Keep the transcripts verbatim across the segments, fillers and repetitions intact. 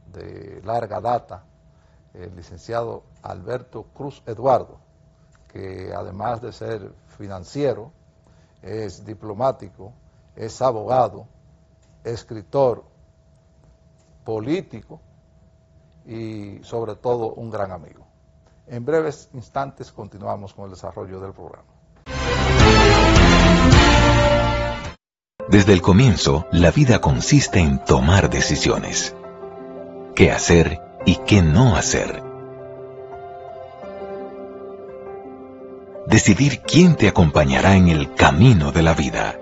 de larga data, el licenciado Alberto Cruz Eduardo, que además de ser financiero, es diplomático, es abogado, escritor, político y sobre todo un gran amigo. En breves instantes continuamos con el desarrollo del programa. Desde el comienzo, la vida consiste en tomar decisiones. ¿Qué hacer y qué no hacer? Decidir quién te acompañará en el camino de la vida.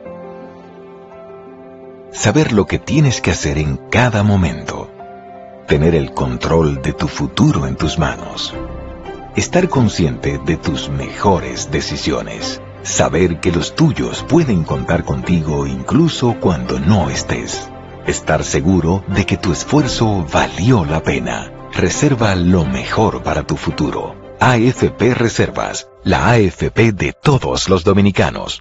Saber lo que tienes que hacer en cada momento. Tener el control de tu futuro en tus manos. Estar consciente de tus mejores decisiones. Saber que los tuyos pueden contar contigo incluso cuando no estés. Estar seguro de que tu esfuerzo valió la pena. Reserva lo mejor para tu futuro. A F P Reservas, la A F P de todos los dominicanos.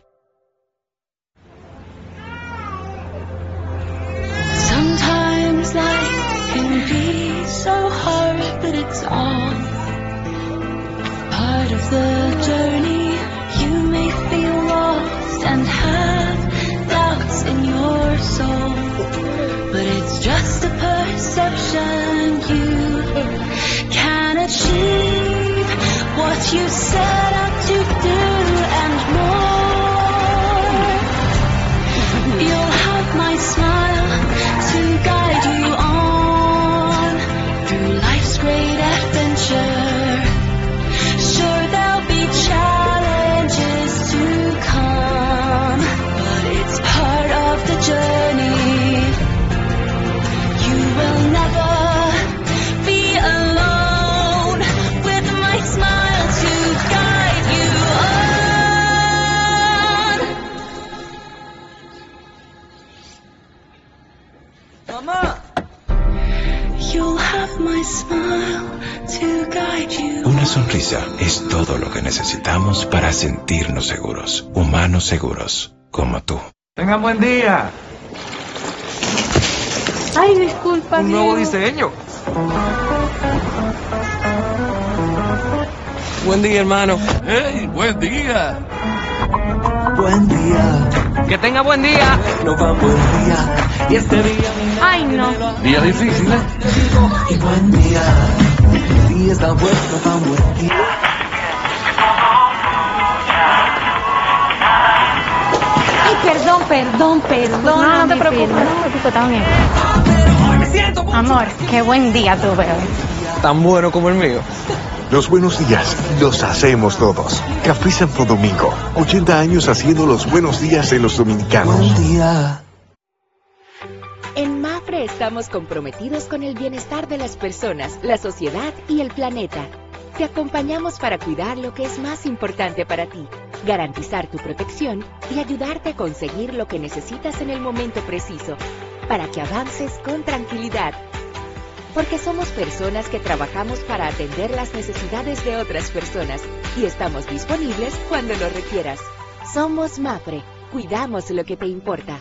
Sometimes life can be so hard, but it's all part of the journey. You may feel lost and have doubts in your soul, but it's just a perception. You can achieve what you set out to do and more. You'll have my smile to guide you on through life's great adventure. Sure, there'll be challenges to come, but it's part of the journey. You will never be alone with my smile to guide you on. Mamá. You'll have my smile to guide you. Una sonrisa es todo lo que necesitamos para sentirnos seguros, humanos seguros, como tú. Tengan buen día. Ay, disculpa. Un nuevo diseño. Buen día, hermano. ¡Hey, buen día! Buen día. Que tenga buen día. Nos va buen día. Y este día... Ay, no. Día difícil, ¿eh? Y buen día. El día está bueno, nos va buen día. Ay, perdón, perdón, perdón. No, no te preocupes, no te preocupes, está bien. Amor, qué buen día tuve hoy. Tan bueno como el mío. Los buenos días los hacemos todos. Café Santo Domingo, ochenta años haciendo los buenos días en los dominicanos. Buen día. En MAPFRE estamos comprometidos con el bienestar de las personas, la sociedad y el planeta. Te acompañamos para cuidar lo que es más importante para ti, garantizar tu protección y ayudarte a conseguir lo que necesitas en el momento preciso, para que avances con tranquilidad. Porque somos personas que trabajamos para atender las necesidades de otras personas y estamos disponibles cuando lo requieras. Somos MAPFRE, cuidamos lo que te importa.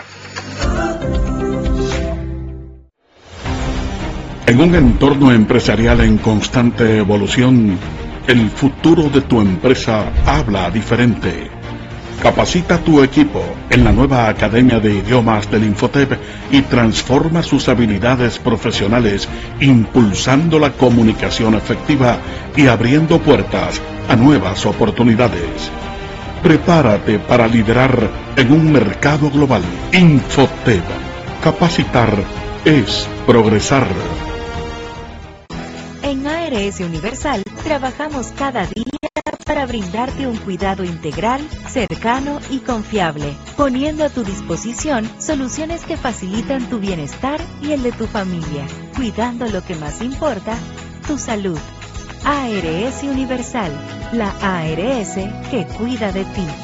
En un entorno empresarial en constante evolución, el futuro de tu empresa habla diferente. Capacita a tu equipo en la nueva Academia de Idiomas del Infotep y transforma sus habilidades profesionales, impulsando la comunicación efectiva y abriendo puertas a nuevas oportunidades. Prepárate para liderar en un mercado global. Infotep. Capacitar es progresar. En A R S Universal trabajamos cada día para brindarte un cuidado integral, cercano y confiable, poniendo a tu disposición soluciones que facilitan tu bienestar y el de tu familia, cuidando lo que más importa, tu salud. A R S Universal, la A R S que cuida de ti.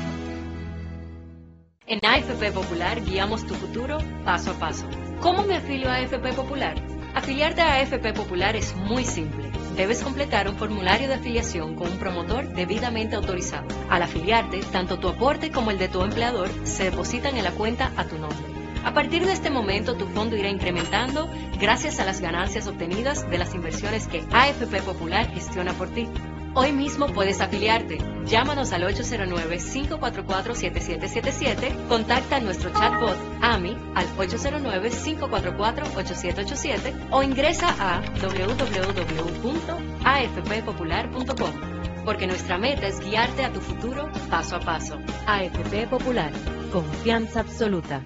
En A F P Popular guiamos tu futuro paso a paso. ¿Cómo me afilio a A F P Popular? Afiliarte a A F P Popular es muy simple. Debes completar un formulario de afiliación con un promotor debidamente autorizado. Al afiliarte, tanto tu aporte como el de tu empleador se depositan en la cuenta a tu nombre. A partir de este momento, tu fondo irá incrementando gracias a las ganancias obtenidas de las inversiones que A F P Popular gestiona por ti. Hoy mismo puedes afiliarte. Llámanos al ocho cero nueve, cinco cuatro cuatro, siete siete siete siete, contacta a nuestro chatbot A M I al ocho cero nueve, cinco cuatro cuatro, ocho siete ocho siete o ingresa a doble u doble u doble u punto a f p popular punto com, porque nuestra meta es guiarte a tu futuro paso a paso. A F P Popular, confianza absoluta.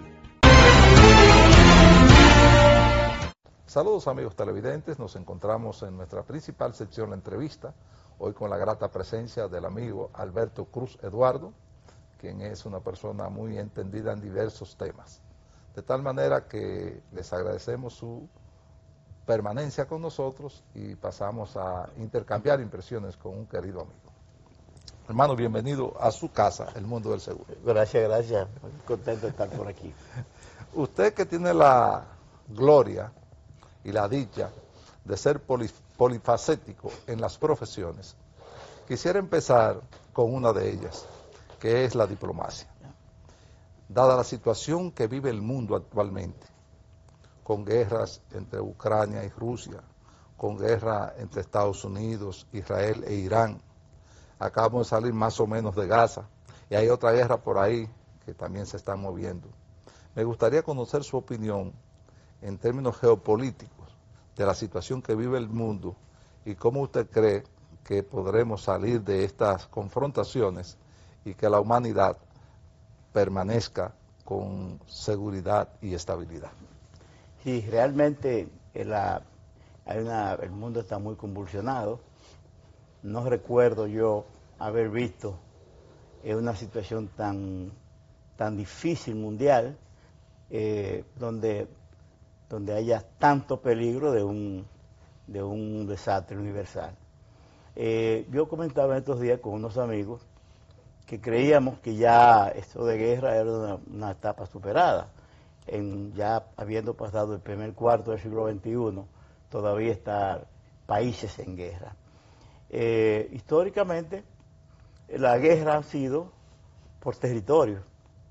Saludos amigos televidentes, nos encontramos en nuestra principal sección, la entrevista, hoy con la grata presencia del amigo Alberto Cruz Eduardo, quien es una persona muy entendida en diversos temas. De tal manera que les agradecemos su permanencia con nosotros y pasamos a intercambiar impresiones con un querido amigo. Hermano, bienvenido a su casa, El Mundo del Seguro. Gracias, gracias. Muy contento de estar por aquí. Usted que tiene la gloria y la dicha de ser poli, polifacético en las profesiones, quisiera empezar con una de ellas, que es la diplomacia. Dada la situación que vive el mundo actualmente, con guerras entre Ucrania y Rusia, con guerra entre Estados Unidos, Israel e Irán, acabamos de salir más o menos de Gaza, y hay otra guerra por ahí que también se está moviendo. Me gustaría conocer su opinión en términos geopolíticos de la situación que vive el mundo y cómo usted cree que podremos salir de estas confrontaciones y que la humanidad permanezca con seguridad y estabilidad. Sí, realmente la, hay una, el mundo está muy convulsionado. No recuerdo yo haber visto en una situación tan, tan difícil mundial, eh, donde donde haya tanto peligro de un, de un desastre universal. Eh, yo comentaba estos días con unos amigos que creíamos que ya esto de guerra era una, una etapa superada. En, ya habiendo pasado el primer cuarto del siglo veintiuno, todavía están países en guerra. Eh, históricamente, la guerra ha sido por territorio,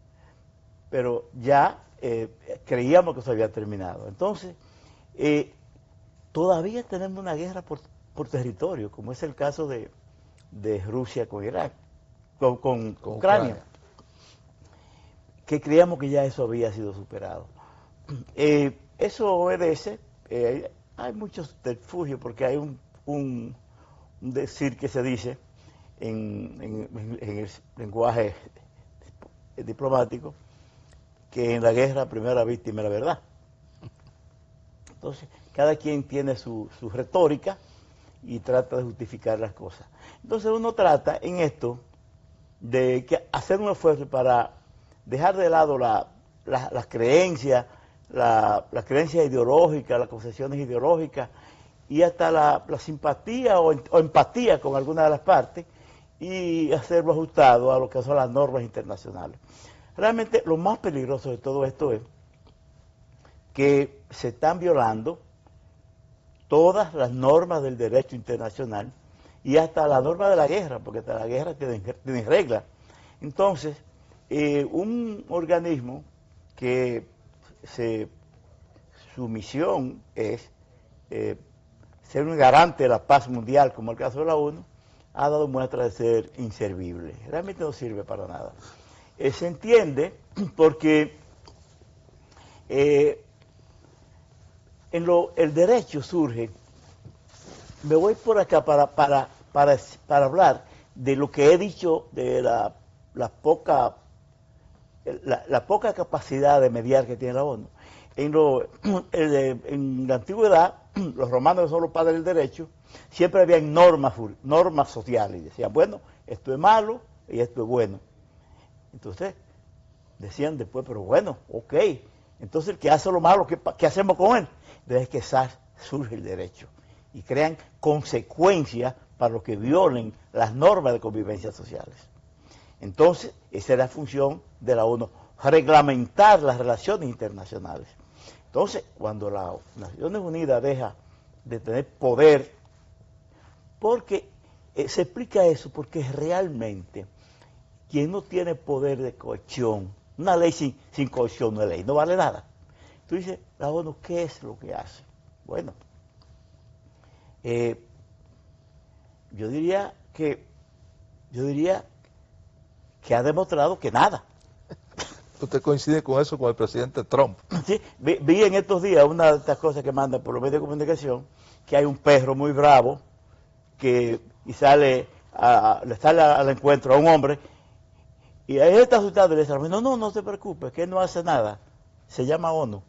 pero ya Eh, creíamos que se había terminado. Entonces, eh, todavía tenemos una guerra por, por territorio, como es el caso de, de Rusia con Irak, con, con, con Ucrania, Ucrania, que creíamos que ya eso había sido superado. Eh, eso obedece, eh, hay muchos subterfugios, porque hay un, un, un decir que se dice en, en, en el lenguaje diplomático, que en la guerra la primera víctima es la verdad. Entonces, cada quien tiene su, su retórica y trata de justificar las cosas. Entonces uno trata en esto de que hacer un esfuerzo para dejar de lado la, la, las creencias, la, las creencias ideológicas, las concepciones ideológicas y hasta la, la simpatía o, o empatía con alguna de las partes y hacerlo ajustado a lo que son las normas internacionales. Realmente lo más peligroso de todo esto es que se están violando todas las normas del derecho internacional y hasta la norma de la guerra, porque hasta la guerra tiene, tiene reglas. Entonces, eh, un organismo que se, su misión es eh, ser un garante de la paz mundial, como el caso de la ONU, ha dado muestra de ser inservible. Realmente no sirve para nada. Eh, se entiende porque eh, en lo, el derecho surge, me voy por acá para, para, para, para hablar de lo que he dicho de la, la, poca, la, la poca capacidad de mediar que tiene la ONU. En, lo, en, en la antigüedad, los romanos, que son los padres del derecho, siempre había normas, normas sociales, y decían, bueno, esto es malo y esto es bueno. Entonces, decían después, pero bueno, ok, entonces el que hace lo malo, ¿qué, qué hacemos con él? Desde que surge el derecho y crean consecuencias para los que violen las normas de convivencia sociales. Entonces, esa es la función de la ONU, reglamentar las relaciones internacionales. Entonces, cuando las Naciones Unidas deja de tener poder, porque eh, se explica eso, porque realmente quien no tiene poder de coacción Una ley sin, sin cohesión no es ley, no vale nada. Tú dices, la ONU, ¿qué es lo que hace? Bueno, eh, yo diría que yo diría que ha demostrado que nada. ¿Usted coincide con eso con el presidente Trump? Sí, vi, vi en estos días una de estas cosas que mandan por los medios de comunicación, que hay un perro muy bravo que y sale a, le sale al encuentro a un hombre y él está asustado y le dice, no, no, no se preocupe, que él no hace nada, se llama ONU.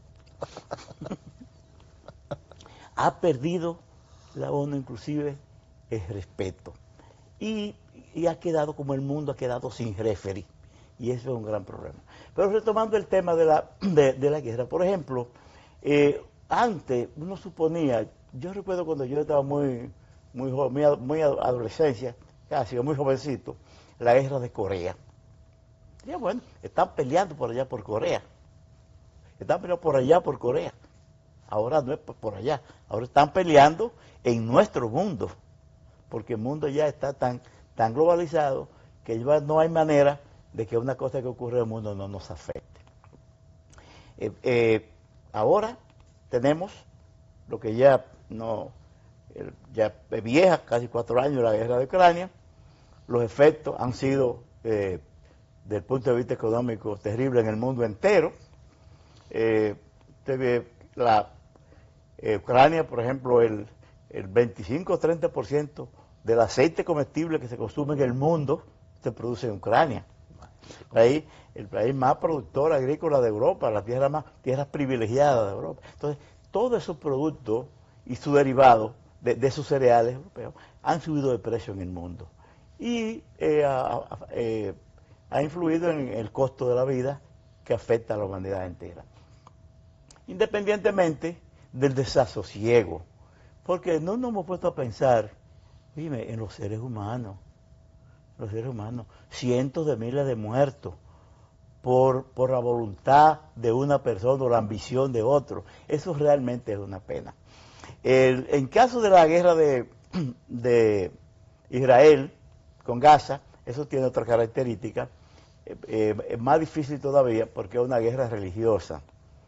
Ha perdido la ONU inclusive el respeto y, y ha quedado como el mundo ha quedado sin referee y eso es un gran problema. Pero retomando el tema de la, de, de la guerra, por ejemplo, eh, antes uno suponía, yo recuerdo cuando yo estaba muy, muy, muy, muy adolescencia, casi muy jovencito, la guerra de Corea. Y bueno, están peleando por allá por Corea, están peleando por allá por Corea. Ahora no es por allá, ahora están peleando en nuestro mundo, porque el mundo ya está tan, tan globalizado que ya no hay manera de que una cosa que ocurre en el mundo no nos afecte. Eh, eh, ahora tenemos lo que ya no, ya es vieja, casi cuatro años, la guerra de Ucrania. Los efectos han sido, eh, desde el punto de vista económico, terribles en el mundo entero. Eh, usted ve la eh, Ucrania, por ejemplo, el, el veinticinco o treinta por ciento del aceite comestible que se consume en el mundo se produce en Ucrania. El país, el país más productor agrícola de Europa, la tierra más tierras privilegiadas de Europa. Entonces, todos esos productos y sus derivados de, de esos cereales europeos han subido de precio en el mundo. Y eh, a, a, eh, ha influido en el costo de la vida que afecta a la humanidad entera. Independientemente del desasosiego, porque no nos hemos puesto a pensar, dime, en los seres humanos, los seres humanos, cientos de miles de muertos por, por la voluntad de una persona o la ambición de otro. Eso realmente es una pena. El, en caso de la guerra de, de Israel con Gaza, eso tiene otra característica, eh, eh, es más difícil todavía porque es una guerra religiosa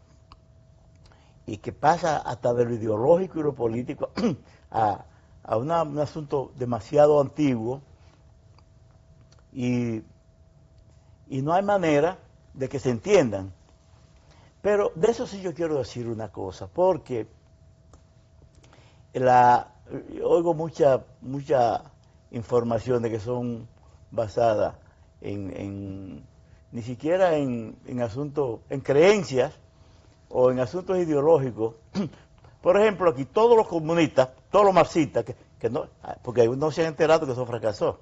y que pasa hasta de lo ideológico y lo político a, a una, un asunto demasiado antiguo. Y, y no hay manera de que se entiendan. Pero de eso sí yo quiero decir una cosa, porque la, oigo mucha, mucha información de que son basadas en, en ni siquiera en, en asuntos, en creencias o en asuntos ideológicos. Por ejemplo, aquí todos los comunistas, todos los marxistas, que, que no, porque no se han enterado que eso fracasó.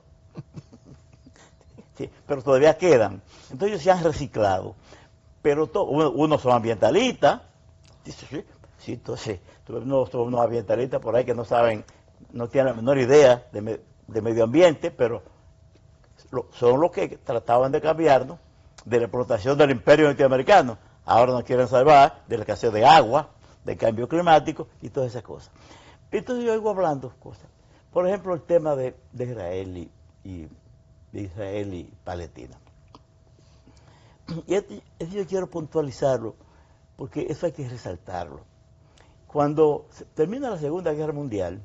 Sí, pero todavía quedan. Entonces ellos se han reciclado. Pero to, unos uno son ambientalistas. Sí, sí, sí, entonces, unos son unos ambientalistas por ahí que no saben, no tienen la menor idea de, me, de medio ambiente, pero lo, son los que trataban de cambiarnos de la explotación del imperio norteamericano. Ahora nos quieren salvar de la escasez de agua, del cambio climático y todas esas cosas. Entonces yo oigo hablando cosas. Por ejemplo, el tema de, de Israel y, y de Israel y Palestina. Y esto, esto yo quiero puntualizarlo, porque eso hay que resaltarlo. Cuando se termina la Segunda Guerra Mundial,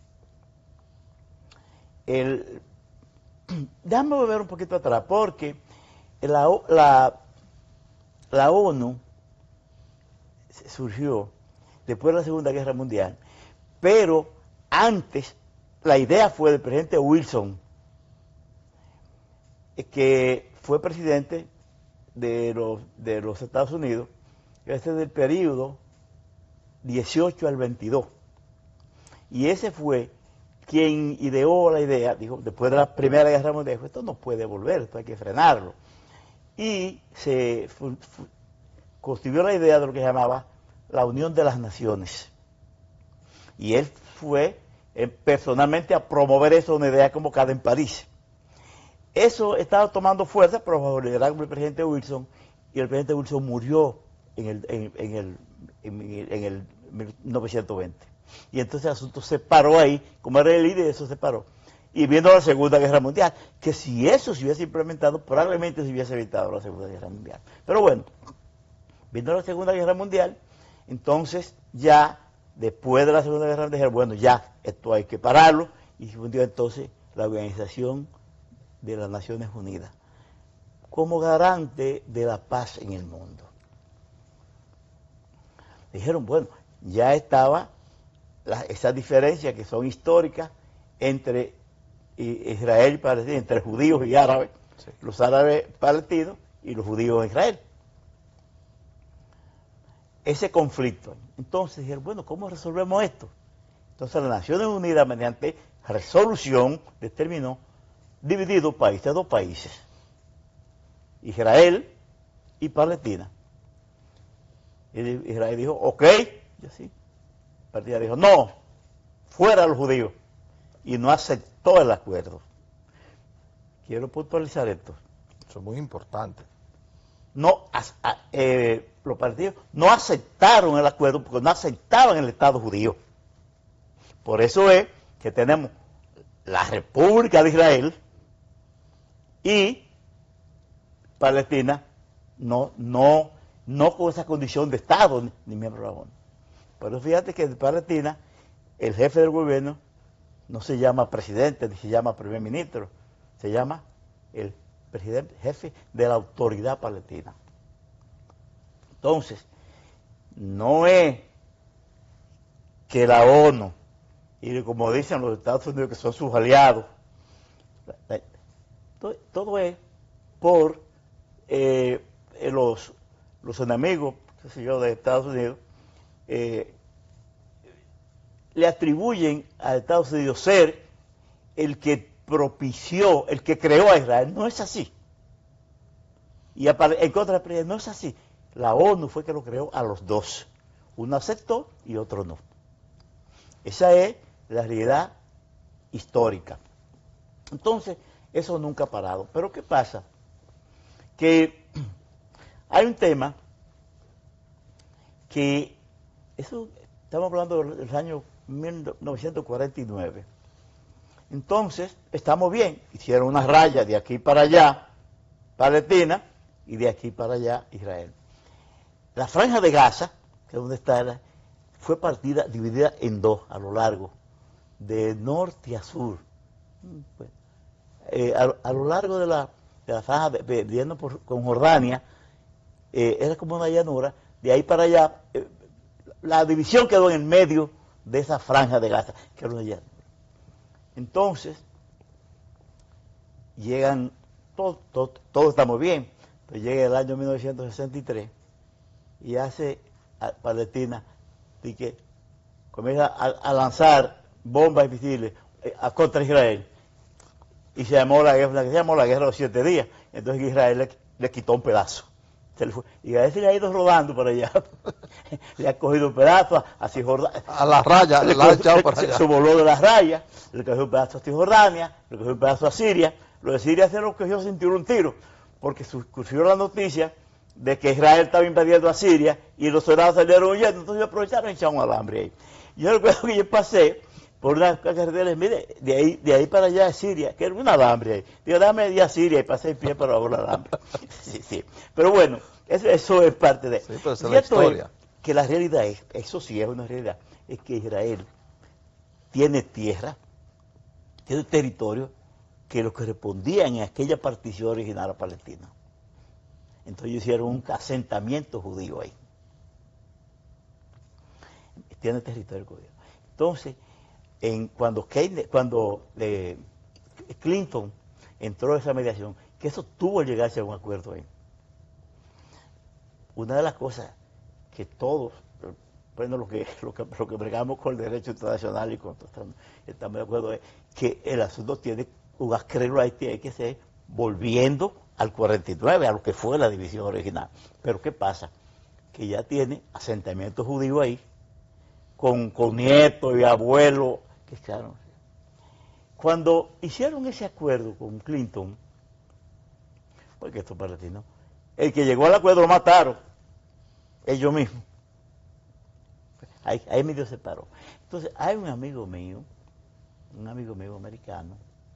el, déjame volver un poquito atrás, porque la, la, la ONU surgió después de la Segunda Guerra Mundial, pero antes la idea fue del presidente Wilson, que fue presidente de los, de los Estados Unidos, este es del periodo dieciocho al veintidós. Y ese fue quien ideó la idea, dijo, después de la Primera Guerra Mundial, dijo, esto no puede volver, esto hay que frenarlo. Y se fu, fu, constituyó la idea de lo que se llamaba la Unión de las Naciones. Y él fue eh, personalmente a promover eso, una idea convocada en París. Eso estaba tomando fuerza, pero bajo el liderazgo del presidente Wilson, y el presidente Wilson murió en el, en, en el, en, en el mil novecientos veinte. Y entonces el asunto se paró ahí, como era el líder, eso se paró. y viendo la Segunda Guerra Mundial, que si eso se hubiese implementado, probablemente se hubiese evitado la Segunda Guerra Mundial. Pero bueno, viendo la Segunda Guerra Mundial, entonces ya después de la Segunda Guerra Mundial, bueno, ya esto hay que pararlo, y se fundió entonces la Organización de las Naciones Unidas como garante de la paz en el mundo. Dijeron, bueno, ya estaba la, esas diferencias que son históricas entre Israel y Palestina, entre judíos y árabes, sí. Los árabes palestinos y los judíos en Israel. Ese conflicto. Entonces dijeron, bueno, ¿cómo resolvemos esto? Entonces las Naciones Unidas, mediante resolución, determinó dividir dos países, dos países, Israel y Palestina. Y Israel dijo, ok, y así. Palestina dijo, no, fuera los judíos. Y no aceptó el acuerdo. Quiero puntualizar esto. Eso es muy importante. No, eh, los palestinos no aceptaron el acuerdo porque no aceptaban el Estado judío. Por eso es que tenemos la República de Israel y Palestina no, no, no con esa condición de Estado ni, ni miembro de la ONU. Pero fíjate que en Palestina el jefe del gobierno no se llama presidente ni se llama primer ministro, se llama el presidente jefe de la autoridad palestina. Entonces, no es que la ONU, y como dicen los Estados Unidos que son sus aliados, todo, todo es por eh, los, los enemigos, qué sé yo, de Estados Unidos, eh, le atribuyen a Estados Unidos ser el que propició, el que creó a Israel. No es así. Y en contra de no es así. La ONU fue que lo creó a los dos. Uno aceptó y otro no. Esa es la realidad histórica. Entonces, eso nunca ha parado. Pero ¿qué pasa? Que hay un tema que, eso estamos hablando del año mil novecientos cuarenta y nueve. Entonces, estamos bien. Hicieron una raya de aquí para allá, Palestina, y de aquí para allá, Israel. La franja de Gaza, que es donde está, fue partida, dividida en dos a lo largo, de norte a sur. Eh, a, a lo largo de la, de la franja, de, de, de, por, con Jordania, eh, era como una llanura, de ahí para allá, eh, la división quedó en el medio de esa franja de Gaza, que era una llanura. Entonces, llegan, todo, todo, todo está muy bien, pero llega el año mil novecientos sesenta y tres y hace a Palestina y que comienza a, a lanzar bombas y misiles a, contra Israel. Y se llamó la guerra, se llamó la guerra de los siete días. Entonces Israel le, le quitó un pedazo. Se le fue. Y a ese le ha ido rodando para allá. Le ha cogido un pedazo a Cisjordania. A la raya, le, le ha echado para allá. Se, se voló de las rayas, le cogió un pedazo a Cisjordania, le cogió un pedazo a Siria. Lo de Siria se lo cogió sin tirar un tiro, porque surgió la noticia de que Israel estaba invadiendo a Siria y los soldados salieron huyendo, entonces aprovecharon y echaron un alambre ahí. Yo recuerdo que yo pasé por una carretera, mire, de ahí, de ahí para allá a Siria, que era un alambre ahí. Digo, dame ir a Siria y pasé en pie para ahora el alambre. Sí, sí. Pero bueno, eso, eso es parte de... Sí, pero esa es la historia. Es que la realidad es, eso sí es una realidad, es que Israel tiene tierra, tiene territorio que lo correspondía en aquella partición original a Palestina. Entonces hicieron un asentamiento judío ahí. Tiene territorio judío. Entonces, en, cuando, Keynes, cuando eh, Clinton entró a esa mediación, que eso tuvo que llegarse a un acuerdo ahí. Una de las cosas que todos, bueno, lo que, lo que, lo que bregamos con el derecho internacional y con estamos, estamos de acuerdo es que el asunto tiene, creerlo ahí tiene que ser volviendo al cuarenta y nueve, a lo que fue la división original. Pero ¿qué pasa? Que ya tiene asentamiento judío ahí, con, con nietos y abuelos, que claro. Cuando hicieron ese acuerdo con Clinton, porque esto es palestino, el que llegó al acuerdo lo mataron, ellos mismos. Ahí, ahí medio se paró. Entonces, hay un amigo mío, un amigo mío americano,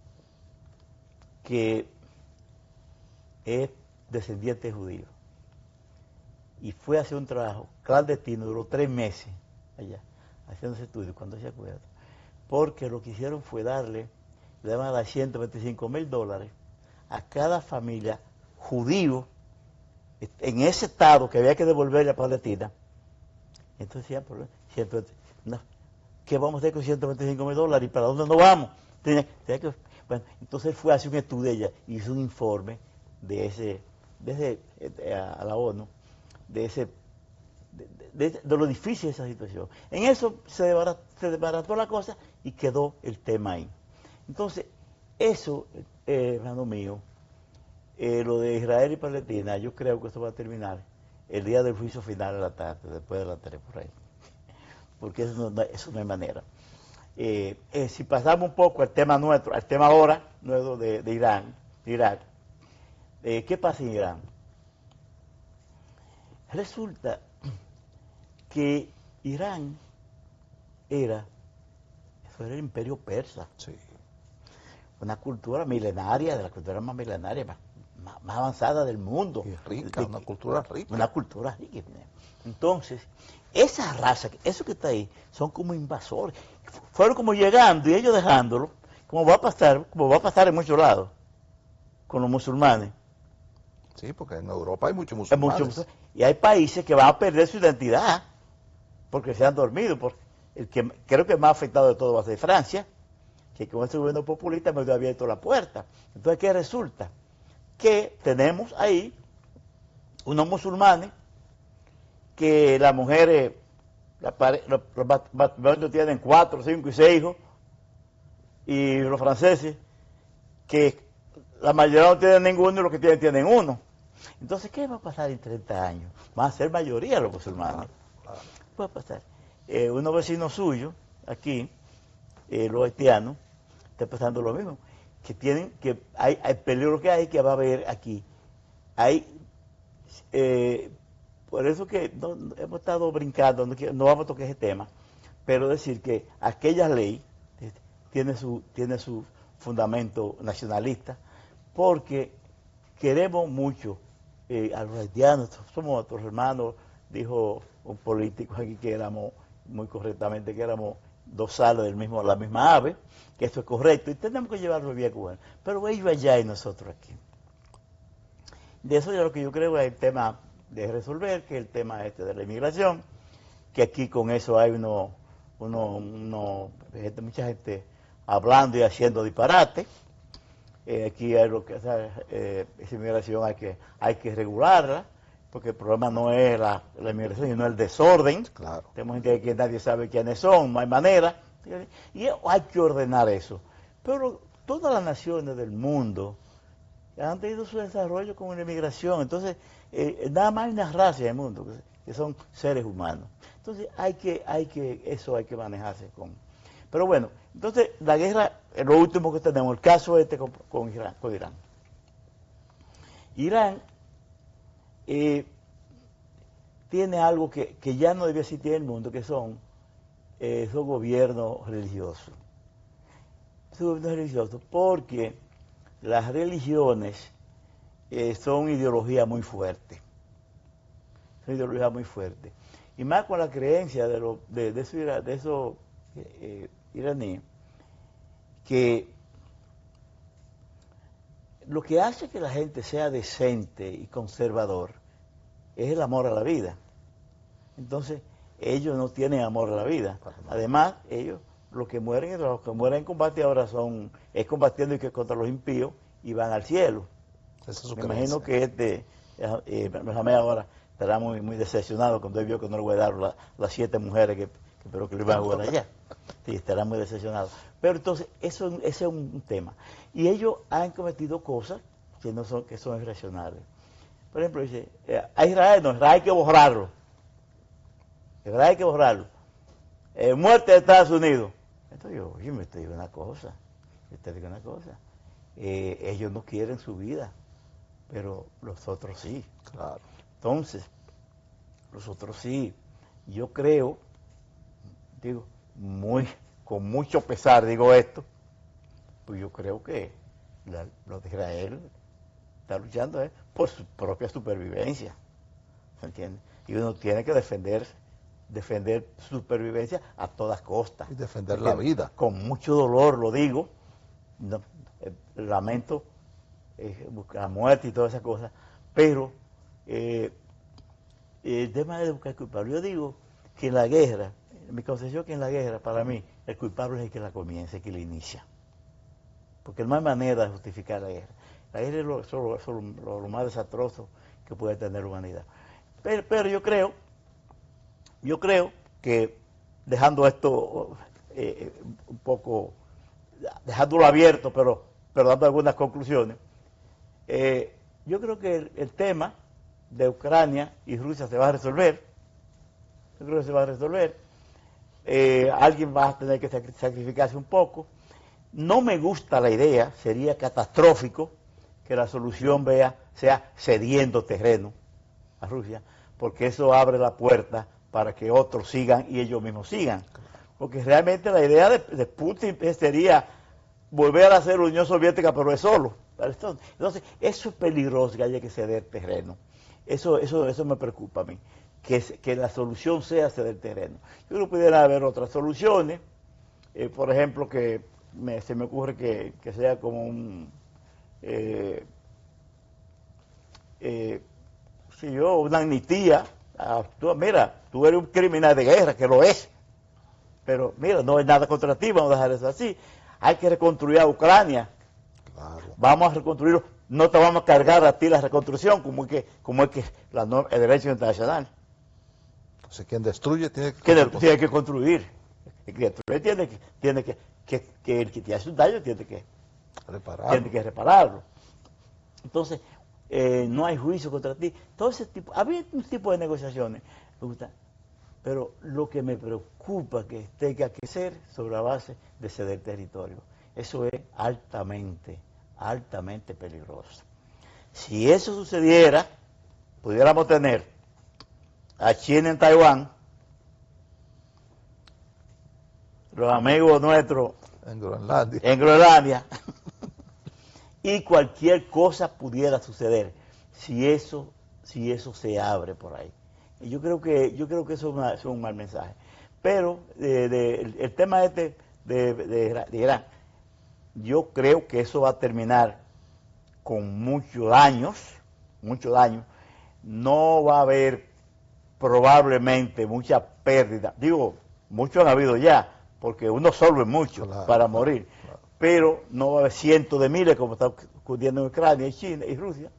que es descendiente judío y fue a hacer un trabajo clandestino, duró tres meses allá, haciendo ese estudio, cuando se acuerda, porque lo que hicieron fue darle, le daban a dar ciento veinticinco mil dólares a cada familia judío en ese estado que había que devolverle a Palestina. Entonces ya, por ciento, no, ¿qué vamos a hacer con ciento veinticinco mil dólares? ¿Y para dónde nos vamos? Tenía, tenía que, bueno, entonces él fue a hacer un estudio ella y hizo un informe de ese, de ese a, a la ONU, de ese de, de, de lo difícil de esa situación. En eso se desbarató, se desbarató la cosa y quedó el tema ahí. Entonces, eso, eh, hermano mío, eh, lo de Israel y Palestina, yo creo que eso va a terminar el día del juicio final de la tarde, después de las tres por ahí. Porque eso no, eso no hay manera. Eh, eh, si pasamos un poco al tema nuestro, al tema ahora, nuestro de, de Irán, de Irak, eh, ¿qué pasa en Irán? Resulta que Irán era, eso era el imperio persa. Sí. Una cultura milenaria, de la cultura más milenaria, más, más, más avanzada del mundo. Y rica, de, una cultura rica. Una cultura rica. Entonces, esa raza, eso que está ahí, son como invasores. Fueron como llegando y ellos dejándolo, como va a pasar, como va a pasar en muchos lados, con los musulmanes. Sí, porque en Europa hay muchos musulmanes. Hay muchos, y hay países que van a perder su identidad porque se han dormido. Por, el que creo que el más afectado de todo va a ser Francia, que con este gobierno populista me ha abierto la puerta. Entonces, ¿qué resulta? Que tenemos ahí unos musulmanes que las mujeres, la pare, los, los matrimonios tienen cuatro, cinco y seis hijos, y los franceses, que la mayoría no tienen ninguno y los que tienen, tienen uno. Entonces, ¿qué va a pasar en treinta años? Van a ser mayoría los musulmanes. ¿Qué va a pasar? Eh, unos vecinos suyos, aquí, eh, los haitianos, está pasando lo mismo. Que tienen, que hay, hay peligro que hay, que va a haber aquí. Hay, eh, por eso que no, no, hemos estado brincando, no, no vamos a tocar ese tema, pero decir que aquella ley tiene su, tiene su fundamento nacionalista, porque queremos mucho eh, a los haitianos, somos nuestros hermanos, dijo un político aquí que éramos, muy correctamente, que éramos dos sales del mismo, la misma ave, que eso es correcto, y tenemos que llevarlo bien cubano, pero ellos allá y nosotros aquí. De eso es lo que yo creo es el tema de resolver, que es el tema este de la inmigración, que aquí con eso hay uno, uno, uno gente, mucha gente hablando y haciendo disparate. Eh, aquí hay lo que o sea, eh, esa inmigración hay que hay que regularla, porque el problema no es la, la inmigración, sino el desorden. Claro. Tenemos gente que nadie sabe quiénes son, no hay manera, y hay que ordenar eso. Pero todas las naciones del mundo han tenido su desarrollo con la inmigración, entonces eh, nada más hay una raza en el mundo que, que son seres humanos. Entonces hay que hay que eso hay que manejarse con. Pero bueno, entonces la guerra, es lo último que tenemos, el caso este con, con Irán. Con Irán, Irán eh, tiene algo que, que ya no debe existir en el mundo, que son eh, esos gobiernos religiosos. Esos gobiernos religiosos, porque las religiones eh, son ideologías muy fuertes. Son ideologías muy fuertes. Y más con la creencia de, lo, de, de, eso, de esos eh, iraníes, que lo que hace que la gente sea decente y conservador es el amor a la vida. Entonces, ellos no tienen amor a la vida. Además, ellos, los que mueren, los que mueren en combate ahora son, es combatiendo y que contra los impíos y van al cielo. Esa es su Me creencia. imagino que este, eh, Mohamed ahora estará muy, muy decepcionado cuando él vio que no le voy a dar la, las siete mujeres que, que pero que le iban a jugar allá. Sí, estará muy decepcionado. Pero entonces, eso ese es un tema. Y ellos han cometido cosas que no son, que son irracionales. Por ejemplo, dice, eh, a Israel no, Israel hay que borrarlo. Israel hay que borrarlo. Eh, muerte de Estados Unidos. Entonces yo, oye, me te digo una cosa, me te digo una cosa. Eh, ellos no quieren su vida, pero los otros sí. Claro. Entonces, los otros sí. Yo creo, digo, muy, con mucho pesar digo esto, pues yo creo que la, lo de Israel está luchando eh, por su propia supervivencia, ¿se entiende? Y uno tiene que defender, defender su supervivencia a todas costas. Y defender la vida. Con mucho dolor lo digo, no, eh, lamento eh, la muerte y todas esas cosas, pero eh, el tema de buscar culpable, yo digo que en la guerra, mi concepción que en la guerra, para mí, el culpable es el que la comienza, el que la inicia. Porque no hay manera de justificar la guerra. La guerra es lo, es lo, es lo, lo, lo más desastroso que puede tener la humanidad. Pero, pero yo creo, yo creo que dejando esto eh, un poco, dejándolo abierto, pero, pero dando algunas conclusiones, eh, yo creo que el, el tema de Ucrania y Rusia se va a resolver. Yo creo que se va a resolver. Eh, alguien va a tener que sacrificarse un poco. No me gusta la idea, sería catastrófico que la solución vea, sea cediendo terreno a Rusia, porque eso abre la puerta para que otros sigan y ellos mismos sigan. Porque realmente la idea de, de Putin sería volver a ser la Unión Soviética, pero es solo. Entonces, eso es peligroso, que haya que ceder terreno. Eso, eso, eso me preocupa a mí, que, que la solución sea ceder terreno. Yo creo que pudiera haber otras soluciones, eh, por ejemplo, que me, se me ocurre que, que sea como un, eh, eh, si yo, una amnistía. Ah, tú, mira, tú eres un criminal de guerra, que lo es, pero mira, no es nada contra ti, vamos a dejar eso así. Hay que reconstruir a Ucrania. Claro. Vamos a reconstruirlo. No te vamos a cargar a ti la reconstrucción, como es que, como es que la norma, el derecho internacional. O sea, quien destruye tiene que construir. Tiene que construir. El que destruye tiene que, tiene que, que, que el que te hace un daño tiene que repararlo. Tiene que repararlo. Entonces, eh, no hay juicio contra ti. Todo ese tipo, había un tipo de negociaciones, me gusta. Pero lo que me preocupa que tenga que ser sobre la base de ceder territorio. Eso es altamente, altamente peligroso. Si eso sucediera, pudiéramos tener a China en Taiwán, los amigos nuestros en Groenlandia, en Groenlandia y cualquier cosa pudiera suceder si eso, si eso se abre por ahí. Y yo creo que, yo creo que eso es, una, eso es un mal mensaje. Pero de, de, el, el tema este de, de, de Irán, yo creo que eso va a terminar con muchos daños, muchos daños. No va a haber probablemente mucha pérdida. Digo, muchos han habido ya, porque uno solo es mucho claro, para morir. Claro. Pero no va a haber cientos de miles como está ocurriendo en Ucrania y China y Rusia,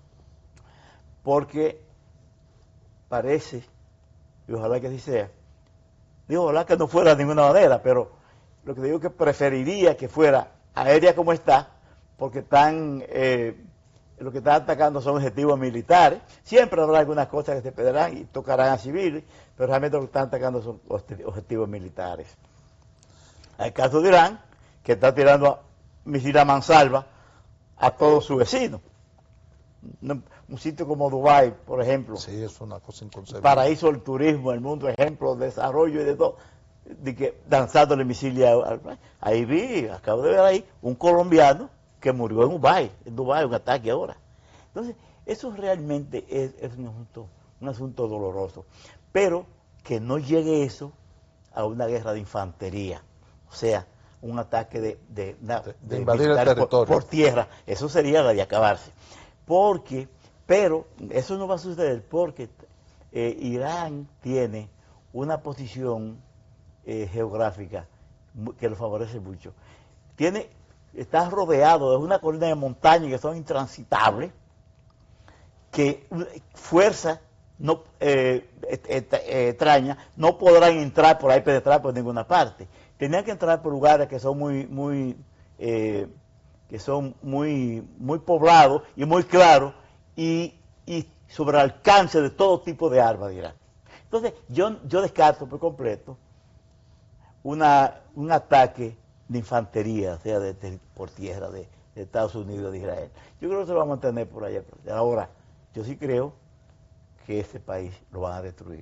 porque parece, y ojalá que así sea, digo, ojalá que no fuera de ninguna manera, pero lo que digo es que preferiría que fuera aérea como está, porque están, eh, lo que están atacando son objetivos militares. Siempre habrá algunas cosas que se perderán y tocarán a civiles, pero realmente lo que están atacando son objetivos militares. Hay el caso de Irán, que está tirando misiles a mansalva a todos sus vecinos. Un sitio como Dubái, por ejemplo. Sí, es una cosa inconcebible. Paraíso del turismo, el mundo, ejemplo de desarrollo y de todo. De que lanzándole misiles al ahí vi, acabo de ver ahí, un colombiano que murió en Dubái, en Dubái, un ataque ahora. Entonces, eso realmente es, es un, asunto, un asunto doloroso. Pero que no llegue eso a una guerra de infantería. O sea, un ataque de, de, de, de, de invadir el territorio por, por tierra. Eso sería la de acabarse. Porque, pero eso no va a suceder porque eh, Irán tiene una posición eh, geográfica que lo favorece mucho. Tiene, está rodeado de una colina de montañas que son intransitables, que fuerzas no, eh, extrañas no podrán entrar por ahí, penetrar por ninguna parte. Tenían que entrar por lugares que son muy, muy, eh, que son muy, muy poblados y muy claros y, y sobre el alcance de todo tipo de armas de Irán. Entonces, yo, yo descarto por completo una, un ataque de infantería, o sea, de, de, por tierra de, de Estados Unidos, de Israel. Yo creo que se va a mantener por allá. Ahora, yo sí creo que este país lo van a destruir.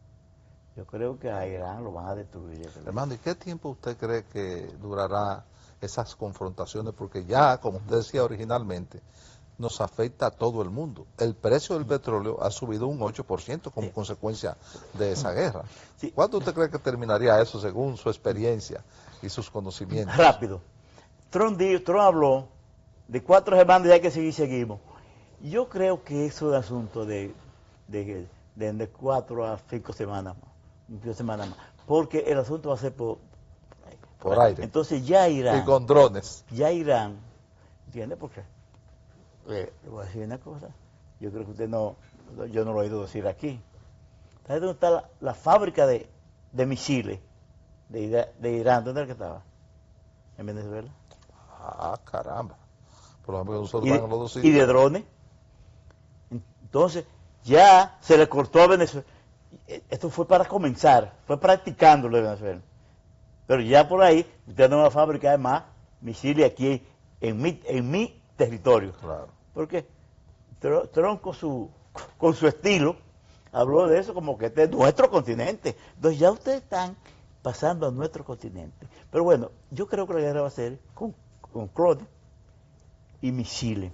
Yo creo que a Irán lo van a destruir. Hermano, ¿y qué tiempo usted cree que durará esas confrontaciones, porque ya, como usted decía originalmente, nos afecta a todo el mundo. El precio del petróleo ha subido un ocho por ciento como sí. consecuencia de esa guerra. Sí. ¿Cuándo usted cree que terminaría eso según su experiencia y sus conocimientos? Rápido. Trump, Trump habló de cuatro semanas, ya que seguir, seguimos. Yo creo que eso es un asunto de, de, de, de cuatro a cinco semanas más, cinco semanas más, porque el asunto va a ser por, por, por aire. Entonces ya Irán... Y con drones. Ya Irán, ¿entiende por qué? Eh, le voy a decir una cosa, yo creo que usted no, yo no lo he oído decir aquí. ¿Sabes dónde está la, la fábrica de, de misiles de, de Irán? ¿Dónde es que estaba? En Venezuela. Ah, caramba. Por lo menos nosotros y, de, los dos y de drones. Entonces, ya se le cortó a Venezuela. Esto fue para comenzar, fue practicándolo en Venezuela. Pero ya por ahí, usted no va a fabricar más misiles aquí en mi, en mi territorio. Claro. Porque Trump con su, con su estilo habló de eso como que este es nuestro continente. Entonces ya ustedes están pasando a nuestro continente. Pero bueno, yo creo que la guerra va a ser con, con clones y misiles.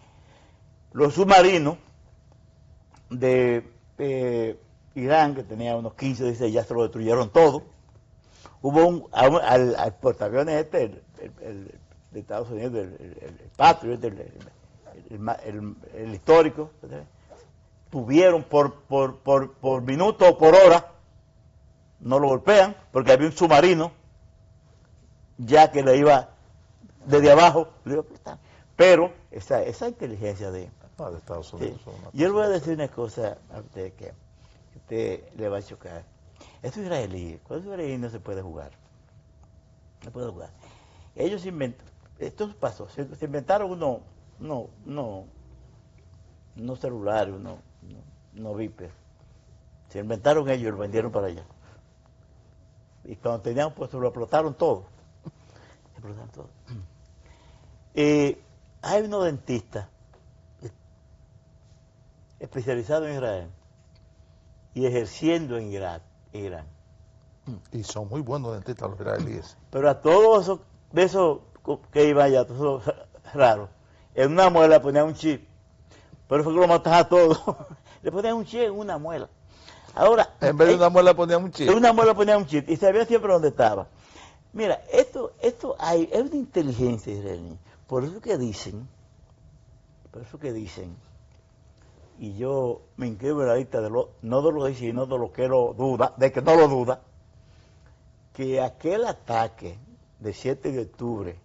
Los submarinos de eh, Irán, que tenía unos quince, dieciséis, ya se lo destruyeron todo. Hubo un, al, al portaaviones este, el, el, el, de Estados Unidos, el, el, el Patriot, el, el, el, el, el histórico, tuvieron por, por, por, por minuto o por hora, no lo golpean, porque había un submarino, ya que le iba desde abajo, le iba a apretar. Pero esa, esa inteligencia de, ah, de Estados Unidos. Sí. Yo le voy a decir una cosa a usted que a usted le va a chocar. Estos israelíes, con esos israelíes no se puede jugar. No puede jugar. Ellos inventan, esto pasó, se, se inventaron unos no, no, no celulares, no, no, no vipers. Se inventaron ellos y lo vendieron para allá. Y cuando tenían puesto lo explotaron todo. Explotaron todo. Eh, hay unos dentistas especializados en Israel y ejerciendo en Irak, Irán. Y son muy buenos dentistas los israelíes. Pero a todos esos, de esos que iban allá, todos esos raros, en una muela le ponían un chip. Pero fue que lo mataban a todos. Le ponían un chip en una muela. Ahora, en vez de una muela ponían un chip. En una muela ponían un chip y sabía siempre dónde estaba. Mira, esto, esto hay, es una inteligencia israelí. Por eso que dicen, por eso que dicen, y yo me inscribo en la lista de lo, no de lo que dice, sino de lo que lo duda, de que no lo duda, que aquel ataque de siete de octubre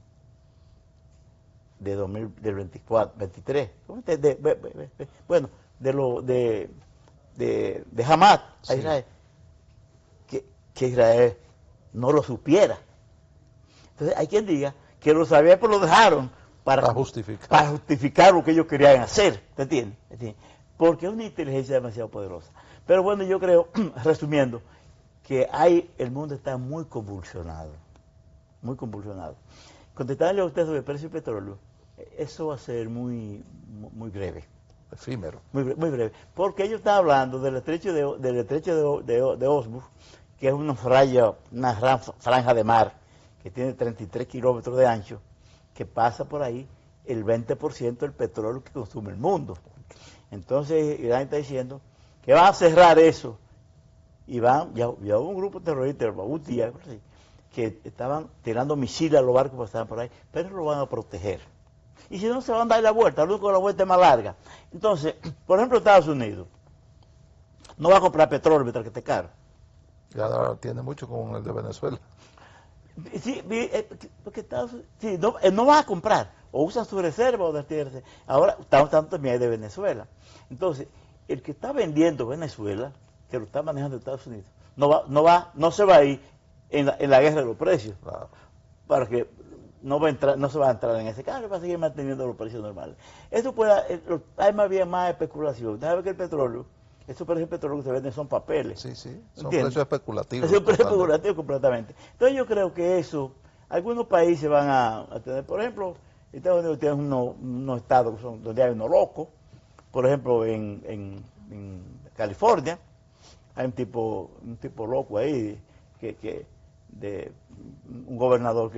de dos mil, del veinticuatro, veintitrés, de, de, de, de, bueno, de lo de de, de Hamas a Israel, sí. que, que Israel no lo supiera. Entonces hay quien diga que lo sabía pero lo dejaron para, para justificar para justificar lo que ellos querían hacer, ¿te entiendes? ¿te entiendes? Porque es una inteligencia demasiado poderosa. Pero bueno, yo creo, resumiendo, que hay, el mundo está muy convulsionado, muy convulsionado. Contestarle a usted sobre el precio del petróleo, eso va a ser muy, muy breve. Efímero. Muy, muy breve. Porque ellos están hablando del estrecho de, del estrecho de, de, de Osburg, que es una franja, una franja de mar que tiene treinta y tres kilómetros de ancho, que pasa por ahí el veinte por ciento del petróleo que consume el mundo. Entonces Irán está diciendo que van a cerrar eso. Y van, ya, ya hubo un grupo terrorista, un día, que estaban tirando misiles a los barcos que pasaban por ahí, pero lo van a proteger. Y si no, se van a dar la vuelta, lo único que la vuelta es más larga. Entonces, por ejemplo, Estados Unidos no va a comprar petróleo mientras que esté caro. Ya tiene mucho con el de Venezuela. Sí, porque Estados Unidos, sí, no, no va a comprar, o usan su reserva o de ahora estamos tanto también de Venezuela. Entonces, el que está vendiendo Venezuela, que lo está manejando Estados Unidos, no va, no va, no se va a ir en la, en la guerra de los precios, claro, para que no va a entrar, no se va a entrar en ese caso, va a seguir manteniendo los precios normales. Eso puede, hay más bien más especulación. Déjame que el petróleo, esos precios de petróleo que se venden son papeles. Sí, sí, son ¿entiendes? Precios especulativos. Son precios especulativos completamente. Entonces yo creo que eso, algunos países van a, a tener, por ejemplo, Estados Unidos tiene unos, unos estados son, donde hay unos locos, por ejemplo en, en, en California, hay un tipo, un tipo loco ahí, que, que de un gobernador que,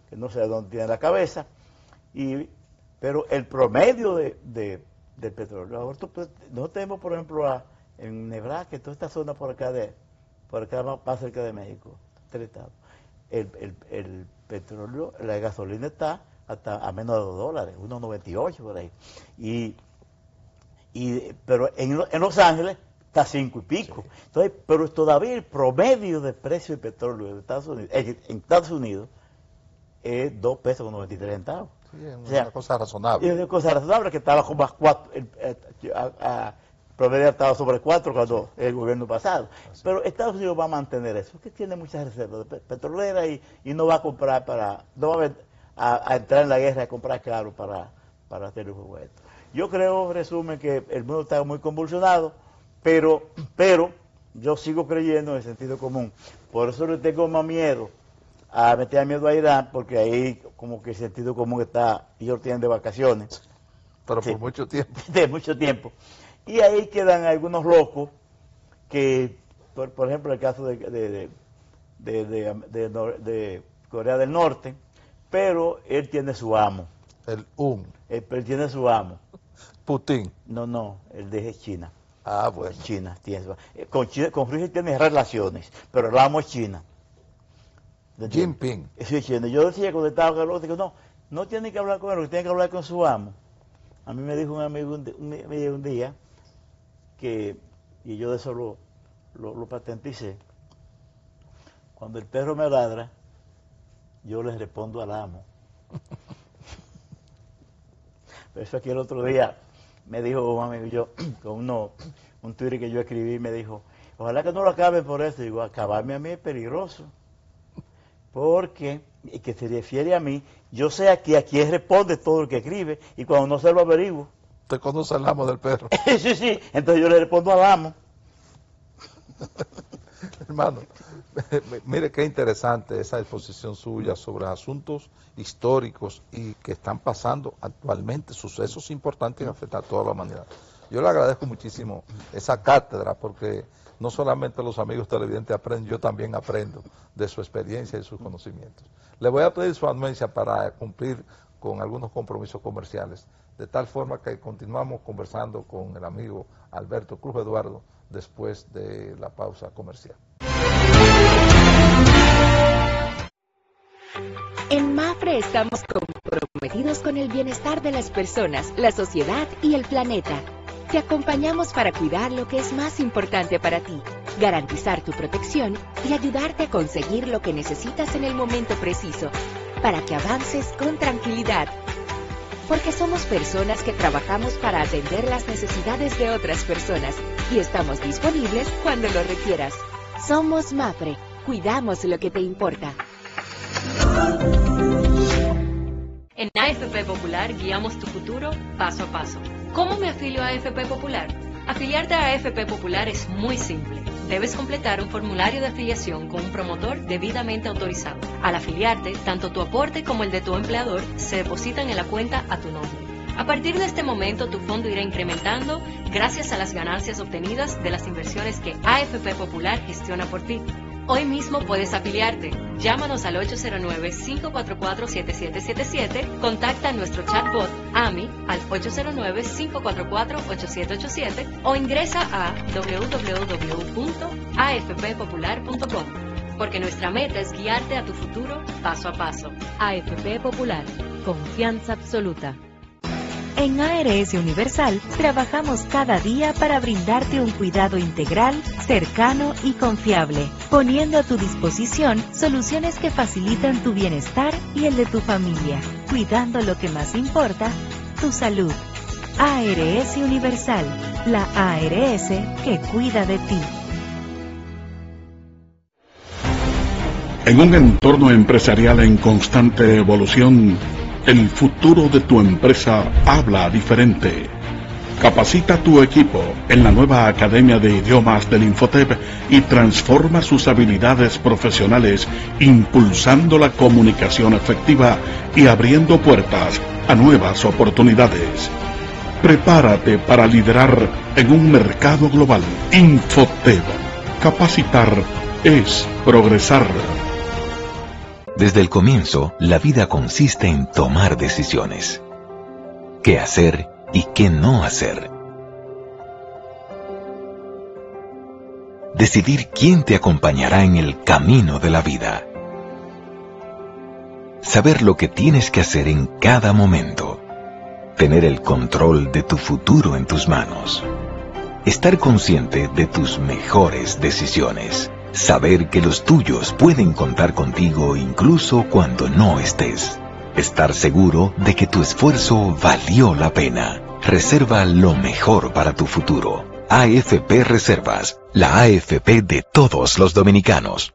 que no sé de dónde tiene la cabeza, y, pero el promedio de, de, del petróleo, ahora tú, nosotros tenemos, por ejemplo, a, en Nebraska, toda esta zona por acá, de, por acá más, más cerca de México, tres estados, el, el, el petróleo, la gasolina está hasta a menos de dos dólares, uno noventa y ocho por ahí, y, y pero en, en Los Ángeles está cinco y pico. Sí. Entonces, pero todavía el promedio de precio del petróleo de Estados Unidos, en Estados Unidos es dos pesos con noventa y tres centavos. Sí, es una o sea, cosa razonable. Es una cosa razonable que estaba con más cuatro, el, el, a, a, promedio estaba sobre cuatro cuando sí. el gobierno pasado. Así. Pero Estados Unidos va a mantener eso, que tiene muchas reservas de petrolera y, y no va a comprar para, no va a, a, a entrar en la guerra a comprar caro para, para hacer el juego esto. Yo creo, en resumen, que el mundo está muy convulsionado, pero, pero yo sigo creyendo en el sentido común. Por eso le tengo más miedo a meter miedo a Irán, porque ahí como que el sentido común está, ellos tienen de vacaciones. Pero sí, por mucho tiempo. De mucho tiempo. Y ahí quedan algunos locos que, por, por ejemplo, el caso de, de, de, de, de, de, de, de Corea del Norte, pero él tiene su amo. El U N. Él, él tiene su amo. Putin. No, no, él de China. Ah, bueno. China, tiene, con, China, con Rusia tiene relaciones, pero el amo es China. Jinping. Sí, China. Yo decía cuando estaba con el digo, no, no tiene que hablar con él, tiene que hablar con su amo. A mí me dijo un amigo un, un, un día que, y yo de eso lo, lo, lo patenticé, cuando el perro me ladra, yo le respondo al amo. Por eso aquí el otro día me dijo un amigo, yo, con uno, un Twitter que yo escribí, me dijo, ojalá que no lo acaben por eso. Digo, acabarme a mí es peligroso. Porque, y que se refiere a mí, yo sé aquí a quién responde todo el que escribe, y cuando no se lo averiguo. ¿Te conoce el amo del perro? Sí, sí, entonces yo le respondo al amo. Hermano, mire qué interesante esa exposición suya sobre asuntos históricos y que están pasando actualmente, sucesos importantes que afectan a toda la humanidad. Yo le agradezco muchísimo esa cátedra porque no solamente los amigos televidentes aprenden, yo también aprendo de su experiencia y sus conocimientos. Le voy a pedir su anuencia para cumplir con algunos compromisos comerciales, de tal forma que continuamos conversando con el amigo Alberto Cruz Eduardo después de la pausa comercial. En MAFRE estamos comprometidos con el bienestar de las personas, la sociedad y el planeta. Te acompañamos para cuidar lo que es más importante para ti, garantizar tu protección y ayudarte a conseguir lo que necesitas en el momento preciso, para que avances con tranquilidad. Porque somos personas que trabajamos para atender las necesidades de otras personas y estamos disponibles cuando lo requieras. Somos MAFRE, cuidamos lo que te importa. En A F P Popular guiamos tu futuro paso a paso. ¿Cómo me afilio a A F P Popular? Afiliarte a A F P Popular es muy simple. Debes completar un formulario de afiliación con un promotor debidamente autorizado. Al afiliarte, tanto tu aporte como el de tu empleador se depositan en la cuenta a tu nombre. A partir de este momento, tu fondo irá incrementando gracias a las ganancias obtenidas de las inversiones que A F P Popular gestiona por ti. Hoy mismo puedes afiliarte. Llámanos al ocho cero nueve, cinco cuatro cuatro, siete siete siete siete, contacta a nuestro chatbot A M I al ocho cero nueve, cinco cuatro cuatro, ocho siete ocho siete o ingresa a doble u doble u doble u punto a f p popular punto com, porque nuestra meta es guiarte a tu futuro paso a paso. A F P Popular, confianza absoluta. En A R S Universal trabajamos cada día para brindarte un cuidado integral, cercano y confiable, poniendo a tu disposición soluciones que facilitan tu bienestar y el de tu familia, cuidando lo que más importa, tu salud. A R S Universal, la A R S que cuida de ti. En un entorno empresarial en constante evolución, el futuro de tu empresa habla diferente. Capacita tu equipo en la nueva Academia de Idiomas del Infotep y transforma sus habilidades profesionales, impulsando la comunicación efectiva y abriendo puertas a nuevas oportunidades. Prepárate para liderar en un mercado global. Infotep. Capacitar es progresar. Desde el comienzo, la vida consiste en tomar decisiones. ¿Qué hacer y qué no hacer? Decidir quién te acompañará en el camino de la vida. Saber lo que tienes que hacer en cada momento. Tener el control de tu futuro en tus manos. Estar consciente de tus mejores decisiones. Saber que los tuyos pueden contar contigo incluso cuando no estés. Estar seguro de que tu esfuerzo valió la pena. Reserva lo mejor para tu futuro. A F P Reservas, la A F P de todos los dominicanos.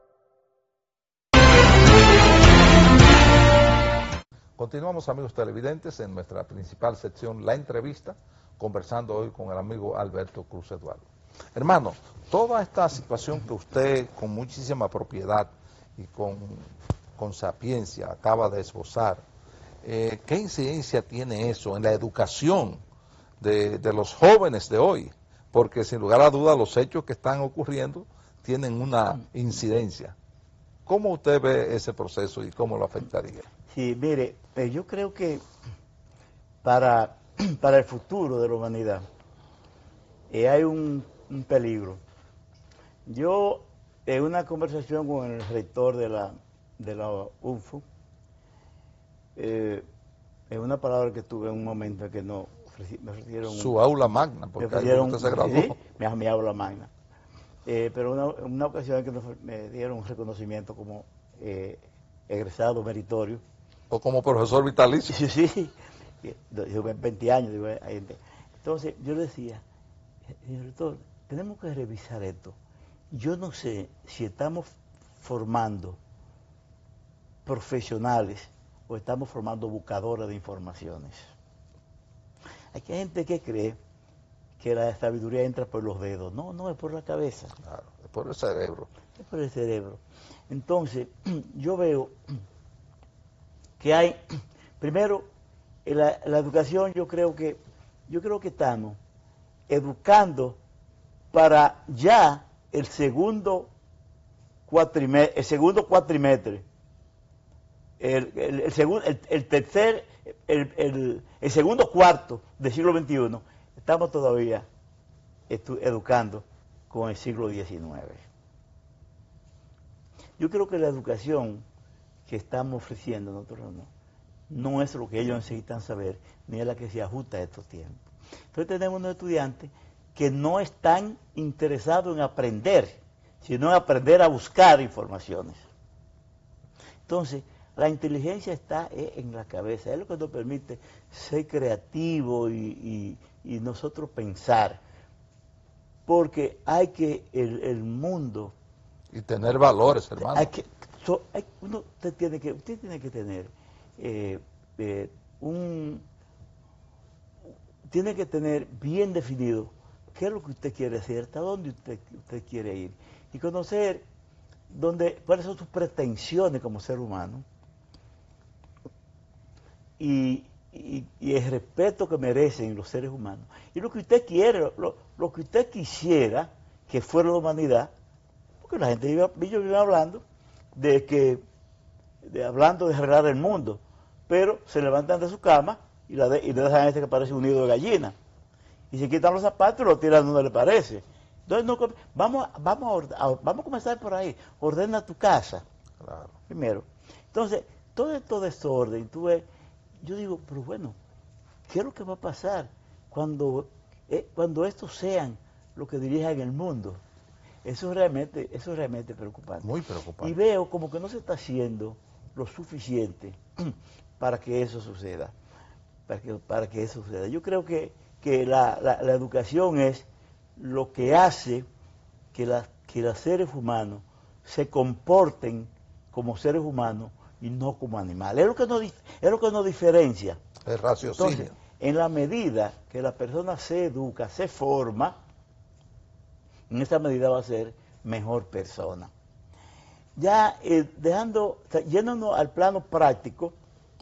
Continuamos, amigos televidentes, en nuestra principal sección, la entrevista, conversando hoy con el amigo Alberto Cruz Eduardo. Hermano, toda esta situación que usted con muchísima propiedad y con, con sapiencia acaba de esbozar, eh, ¿qué incidencia tiene eso en la educación de, de los jóvenes de hoy? Porque sin lugar a dudas los hechos que están ocurriendo tienen una incidencia. ¿Cómo usted ve ese proceso y cómo lo afectaría? Sí, mire, eh, yo creo que para, para el futuro de la humanidad eh, hay un, un peligro. Yo, en una conversación con el rector de la, de la U N F U, eh, en una palabra que tuve en un momento en que no me ofrecieron... Su un, aula magna, porque ahí usted se graduó. Sí, mi, mi aula magna. Eh, pero una, una ocasión en que me dieron un reconocimiento como eh, egresado meritorio. O como profesor vitalicio. Sí, sí, veinte años. Digo, entonces yo le decía, señor rector, tenemos que revisar esto. Yo no sé si estamos formando profesionales o estamos formando buscadores de informaciones. Hay gente que cree que la sabiduría entra por los dedos. No, no, es por la cabeza. Claro, es por el cerebro. Es por el cerebro. Entonces, yo veo que hay, primero, la, la educación, yo creo que, yo creo que estamos educando para ya el segundo cuatrimestre, el segundo cuatrimestre, el, el, el, segundo, el, el tercer, el, el, el segundo cuarto del siglo veintiuno, estamos todavía educando con el siglo diecinueve. Yo creo que la educación que estamos ofreciendo nosotros no, no es lo que ellos necesitan saber, ni es la que se ajusta a estos tiempos. Entonces tenemos unos estudiantes que no están interesados en aprender, sino en aprender a buscar informaciones. Entonces, la inteligencia está en la cabeza, es lo que nos permite ser creativos y, y, y nosotros pensar, porque hay que, el, el mundo... Y tener valores, hermano. Hay que, so, hay, uno, usted, tiene que, usted tiene que tener eh, eh, un... Tiene que tener bien definido qué es lo que usted quiere hacer, hasta dónde usted, usted quiere ir, y conocer dónde, cuáles son sus pretensiones como ser humano, y, y, y el respeto que merecen los seres humanos. Y lo que usted quiere, lo, lo que usted quisiera que fuera la humanidad, porque la gente vive, vive hablando de que, de, hablando de arreglar el mundo, pero se levantan de su cama y, la de, y le dejan a este que parece un nido de gallina. Y se quitan los zapatos y lo tiran donde le parece. Entonces, no, vamos, vamos, a, vamos a comenzar por ahí. Ordena tu casa. Claro. Primero. Entonces, todo esto desorden, tú ves, yo digo, pero bueno, ¿qué es lo que va a pasar cuando, eh, cuando estos sean los que dirijan el mundo? Eso es realmente, eso es realmente preocupante. Muy preocupante. Y veo como que no se está haciendo lo suficiente para que eso suceda. Para que, para que eso suceda. Yo creo que, que la, la, la educación es lo que hace que, la, que los seres humanos se comporten como seres humanos y no como animales. Es lo que nos, es lo que nos diferencia. El raciocinio. Entonces, en la medida que la persona se educa, se forma, en esa medida va a ser mejor persona. Ya eh, dejando, yéndonos al plano práctico,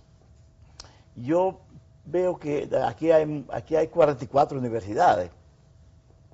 yo veo que aquí hay, aquí hay cuarenta y cuatro universidades.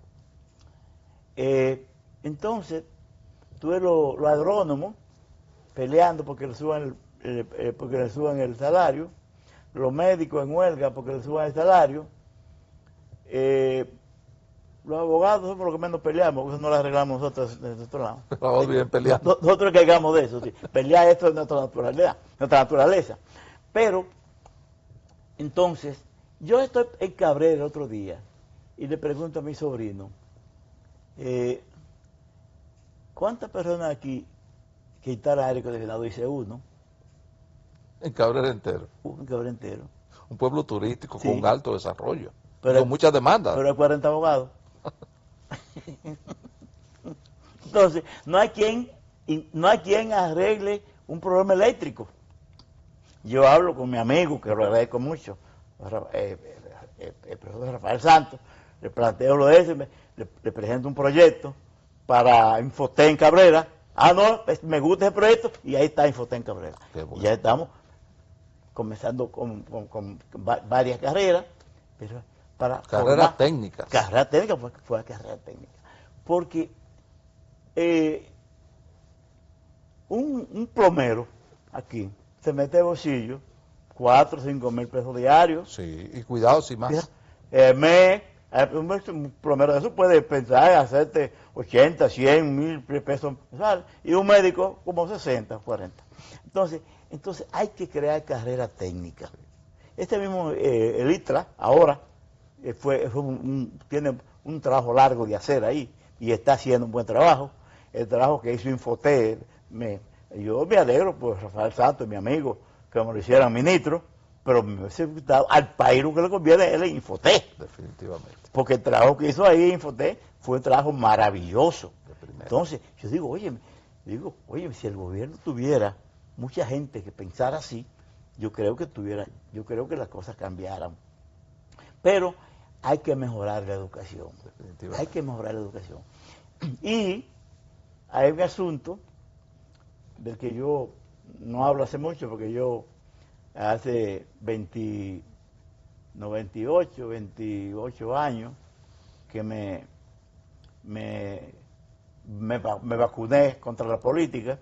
Eh, entonces, tú eres lo, lo agrónomo, peleando porque le suban el, eh, eh, porque le suban el salario, los médicos en huelga porque le suban el salario, eh, los abogados somos los que menos peleamos, porque eso no lo arreglamos nosotros de nuestro lado. Vamos bien peleando. Nosotros caigamos de eso, sí. Pelear esto es nuestra naturaleza, nuestra naturaleza. Pero, entonces, yo estoy en Cabrera el otro día y le pregunto a mi sobrino, eh, ¿cuántas personas aquí quitaron aire acondicionado? Dice uno. En Cabrera entero. Uh, en Cabrera entero. Un pueblo turístico Sí. con un alto desarrollo, Pero- con muchas demandas. Pero hay cuarenta abogados. Entonces, no hay quien, y no hay quien arregle un problema eléctrico. Yo hablo con mi amigo, que lo agradezco mucho, Ra- eh, eh, el profesor Rafael Santos, le planteo lo de ese, me- le, le presento un proyecto para Infotén Cabrera. Ah, no, es- me gusta ese proyecto, y ahí está Infotén Cabrera. Qué bueno. Y ya estamos comenzando con, con- con va- varias carreras, pero para Carreras formar- técnicas. Carrera técnica, fue, fue carrera técnica. Porque eh, un, un plomero aquí se mete de bolsillo cuatro o cinco mil pesos diarios. Sí, y cuidado si más. Eh, me, eh, un, un plomero de eso puede pensar en hacerte ochenta, cien mil pesos mensuales, y un médico como sesenta, cuarenta. Entonces, entonces hay que crear carrera técnica. Este mismo, eh, el ITRA, ahora, eh, fue, fue un- un- tiene un trabajo largo de hacer ahí, y está haciendo un buen trabajo. El trabajo que hizo Infoté, me, yo me alegro por Rafael Santos, mi amigo, que me lo hicieran ministro, pero me hubiese gustado al país lo que le conviene es el Infoté. Definitivamente. Porque el trabajo que hizo ahí Infoté fue un trabajo maravilloso. Entonces, yo digo, oye, digo, oye, si el gobierno tuviera mucha gente que pensara así, yo creo que tuviera, yo creo que las cosas cambiaran. Pero hay que mejorar la educación. Hay que mejorar la educación. Y hay un asunto del que yo no hablo hace mucho, porque yo hace veinte, noventa y ocho, veintiocho años que me, me, me, va- me vacuné contra la política,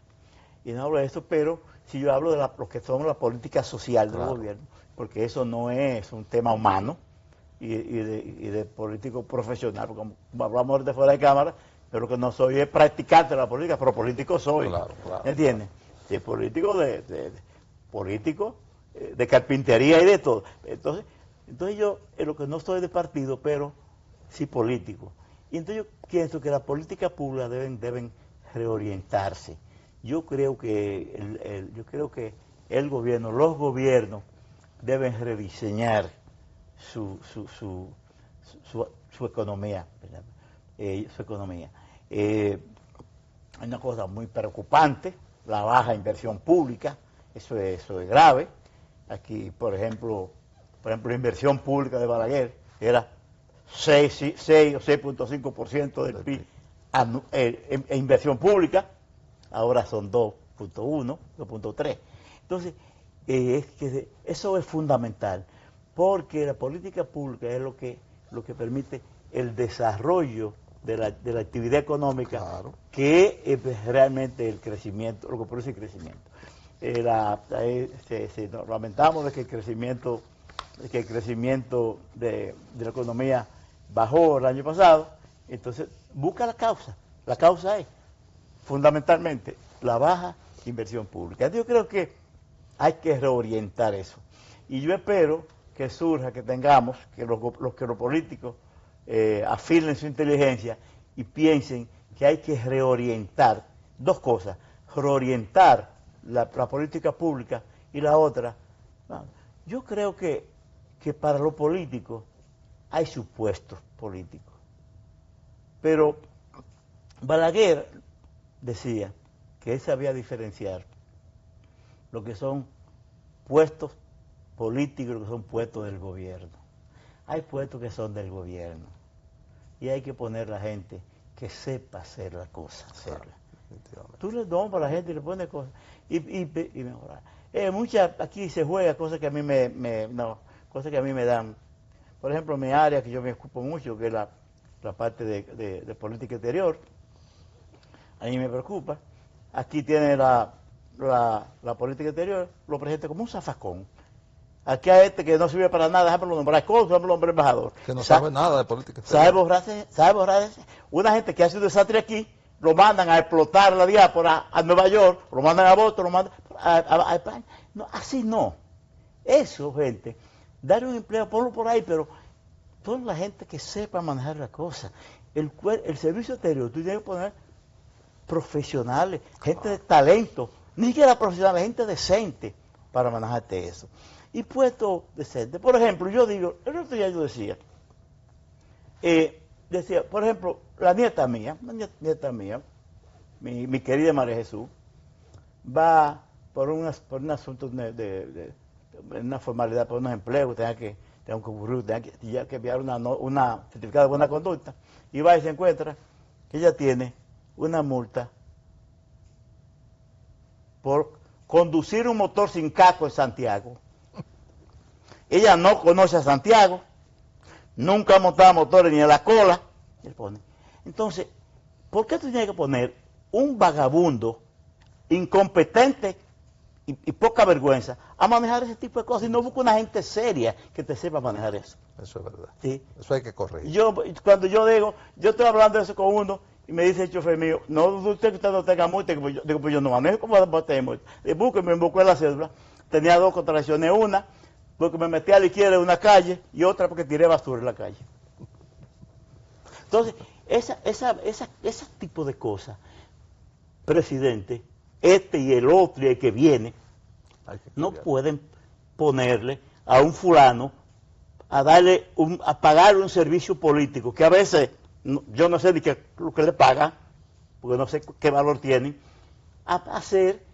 y no hablo de eso, pero si yo hablo de la, lo que son la política social del Claro. gobierno, porque eso no es un tema humano y, y de, y de político profesional, porque como, como hablamos ahorita fuera de cámara, pero que no soy es practicante de la política, pero político soy. Claro, claro. ¿Entiendes? Sí, político de, de- de- político eh, de carpintería y de todo. Entonces, entonces yo, en lo que no soy de partido, pero sí político. Y entonces yo pienso que las políticas públicas deben, deben reorientarse. Yo creo que el, el- yo creo que el gobierno, los gobiernos deben rediseñar su su su, su, su- su economía, ¿verdad? Eh, su economía. Eh, hay una cosa muy preocupante, la baja inversión pública, eso es, eso es grave. Aquí, por ejemplo, por ejemplo, la inversión pública de Balaguer era seis, sí, seis o seis punto cinco por ciento del P I B anu- eh, en, en inversión pública, ahora son dos punto uno, dos punto tres. Entonces, eh, es que eso es fundamental, porque la política pública es lo que, lo que permite el desarrollo de la, de la actividad económica, Claro. que es realmente el crecimiento, lo que produce el crecimiento. Eh, la- eh, se- se- nos lamentamos de que el crecimiento, de que el crecimiento de, de la economía bajó el año pasado, entonces busca la causa. La causa es fundamentalmente la baja inversión pública. Yo creo que hay que reorientar eso. Y yo espero que surja, que tengamos, que los, go- los, que los políticos eh, afilen su inteligencia y piensen que hay que reorientar dos cosas, reorientar la, la política pública, y la otra, no, yo creo que, que para los políticos hay supuestos políticos, pero Balaguer decía que él sabía diferenciar lo que son puestos políticos y lo que son puestos del gobierno. Hay puestos que son del gobierno y hay que poner a la gente que sepa hacer la cosa, hacerla. Tú le nombras a la gente y le pones cosas y, y, y mejorar. Eh, muchas, aquí se juega cosas que a mí me, me- no, cosas que a mí me dan. Por ejemplo, mi área que yo me ocupo mucho, que es la, la parte de, de- de política exterior, a mí me preocupa. Aquí tiene la, la, la política exterior lo presenta como un zafacón. Aquí hay este que no sirve para nada, déjame nombrar cosas, déjame nombrar embajador. Que no Sa sabe nada de política exterior. Sabe borrarse, sabe borrarse. Una gente que hace un desastre aquí, lo mandan a explotar la diáspora a Nueva York, lo mandan a Boston, lo mandan a, a, a España. No, así no. Eso, gente, dar un empleo, ponlo por ahí, pero pon la gente que sepa manejar la cosa. El, el servicio exterior, tú tienes que poner profesionales, gente de talento, ni siquiera profesionales, gente decente para manejarte eso. Y puesto decente. Por ejemplo, yo digo, el otro día yo decía, eh, decía, por ejemplo, la nieta mía, la nieta, nieta mía, mi, mi querida María Jesús, va por, unas, por un asunto de, de, de, de una formalidad, por unos empleos, tenga que, tenga que ocurrir, tenga que, tenga que enviar una, una certificado de buena conducta, y va y se encuentra que ella tiene una multa por conducir un motor sin casco en Santiago. Ella no conoce a Santiago, nunca ha montado motores ni en la cola. Él pone. Entonces, ¿por qué tú tienes que poner un vagabundo incompetente y, y poca vergüenza a manejar ese tipo de cosas? Y no busca una gente seria que te sepa manejar eso. Eso es verdad. ¿Sí? Eso hay que corregir. Yo, cuando yo digo, yo estoy hablando de eso con uno, y me dice el chofer mío, no usted que usted no tenga multa, digo, yo, pues yo no manejo, ¿cómo va a tener multa? Y busco, me buscó en la cédula, tenía dos contracciones, una porque me metí a la izquierda de una calle y otra porque tiré basura en la calle. Entonces, esa, esa, esa, ese tipo de cosas, presidente, este y el otro y el que viene, no pueden ponerle a un fulano a darle un, a pagarle un servicio político que a veces no, yo no sé ni qué lo que le pagan, porque no sé qué valor tienen, a hacer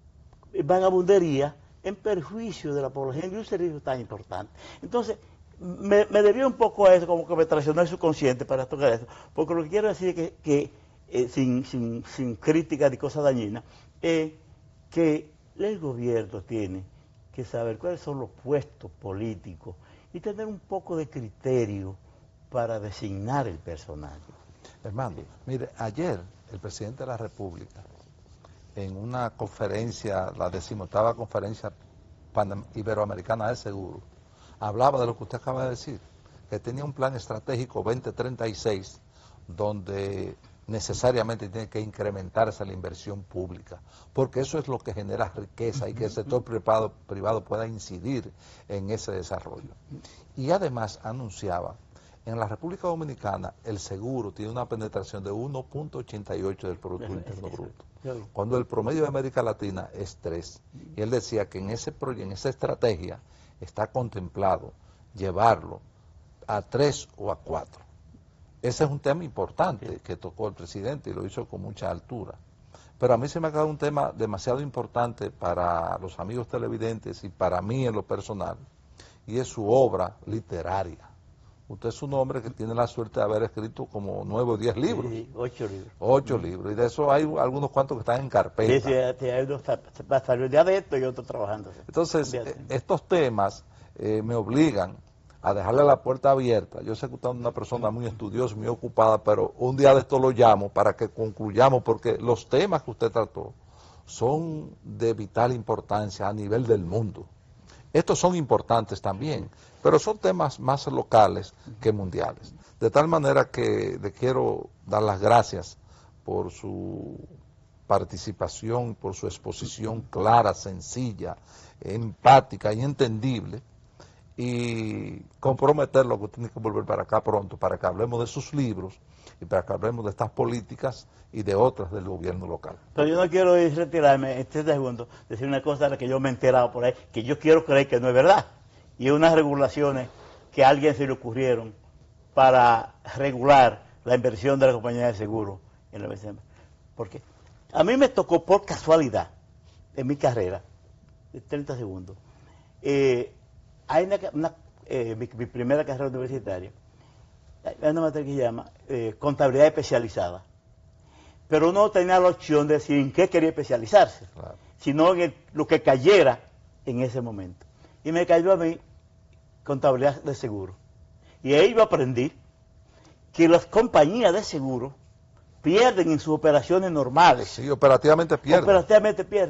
vagabundería en perjuicio de la población de un servicio tan importante. Entonces, me, me debió un poco a eso, como que me traicionó el subconsciente para tocar eso, porque lo que quiero decir es que, que eh, sin, sin, sin crítica ni cosas dañinas, es eh, que el gobierno tiene que saber cuáles son los puestos políticos y tener un poco de criterio para designar el personal. Hermano, mire, ayer el presidente de la República, en una conferencia, la decimoctava conferencia Pan Iberoamericana de Seguro, hablaba de lo que usted acaba de decir, que tenía un plan estratégico veinte treinta y seis, donde necesariamente tiene que incrementarse la inversión pública, porque eso es lo que genera riqueza y que el sector privado, privado pueda incidir en ese desarrollo. Y además anunciaba, en la República Dominicana el seguro tiene una penetración de uno punto ochenta y ocho del Producto Interno Bruto, cuando el promedio de América Latina es tres. Y él decía que en ese proyecto, en esa estrategia, está contemplado llevarlo a tres o a cuatro. Ese es un tema importante que tocó el presidente y lo hizo con mucha altura. Pero a mí se me ha quedado un tema demasiado importante para los amigos televidentes y para mí en lo personal, y es su obra literaria. Usted es un hombre que tiene la suerte de haber escrito como nueve o diez libros. Sí, ocho libros. Ocho libros, y de eso hay algunos cuantos que están en carpeta. Sí, sí, sí, hay unos para salir de adentro y otros trabajando. Entonces, eh, estos temas eh, me obligan a dejarle la puerta abierta. Yo sé que usted es una persona muy estudiosa, muy ocupada, pero un día de esto lo llamo para que concluyamos, porque los temas que usted trató son de vital importancia a nivel del mundo. Estos son importantes también, pero son temas más locales que mundiales. De tal manera que le quiero dar las gracias por su participación, por su exposición clara, sencilla, empática y entendible, y comprometerlo que usted tiene que volver para acá pronto para que hablemos de sus libros y para que hablemos de estas políticas y de otras del gobierno local. Pero yo no quiero ir retirarme en treinta segundos, decir una cosa de la que yo me he enterado por ahí, que yo quiero creer que no es verdad, y unas regulaciones que a alguien se le ocurrieron para regular la inversión de la compañía de seguro en la B C M. Porque a mí me tocó por casualidad, en mi carrera, de treinta segundos, eh, hay una, una eh, mi, mi primera carrera universitaria, hay una materia que se llama eh, contabilidad especializada, pero uno tenía la opción de decir en qué quería especializarse, claro, sino en el, lo que cayera en ese momento. Y me cayó a mí contabilidad de seguro. Y ahí yo aprendí que las compañías de seguro pierden en sus operaciones normales. Sí, operativamente pierden. Operativamente pierden.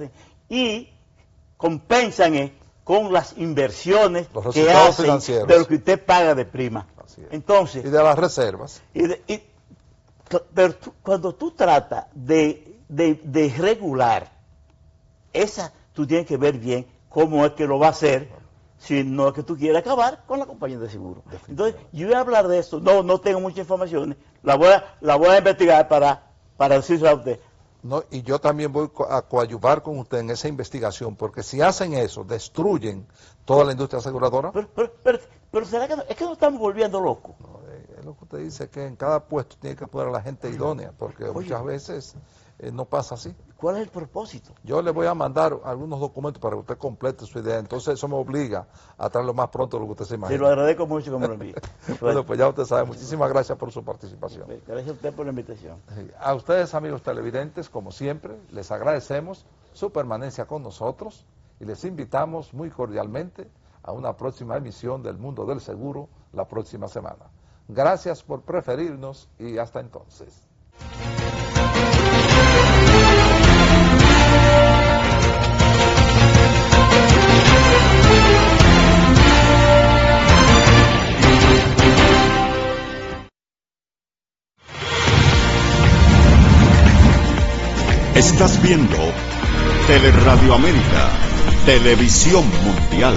y compensan eh, con las inversiones Los que resultados hacen financieros. de lo que usted paga de prima. Así es. Entonces, Y de las reservas. y de- y- pero tú- cuando tú tratas de, de, de regular, esa tú tienes que ver bien cómo es que lo va a hacer, si no es que tú quieres acabar con la compañía de seguro. Entonces, yo voy a hablar de esto, no, no tengo muchas informaciones, la voy a, la voy a investigar para, para decirlo a usted. No, y yo también voy co- a coadyuvar con usted en esa investigación, porque si hacen eso, destruyen toda la industria aseguradora. Pero, pero, pero, pero ¿será que no? Es que nos estamos volviendo locos. No, eh, es lo que usted dice, que en cada puesto tiene que poner a la gente idónea, porque Oye. muchas veces eh, no pasa así. ¿Cuál es el propósito? Yo le voy a mandar algunos documentos para que usted complete su idea, entonces eso me obliga a traerlo más pronto de lo que usted se Se imagina. lo agradezco mucho que me lo envíe. Bueno, pues ya usted sabe, muchísimas gracias por su participación. Gracias a usted por la invitación. Sí, a ustedes, amigos televidentes, como siempre, les agradecemos su permanencia con nosotros y les invitamos muy cordialmente a una próxima emisión del Mundo del Seguro la próxima semana. Gracias por preferirnos y hasta entonces. Estás viendo Teleradio América, Televisión Mundial.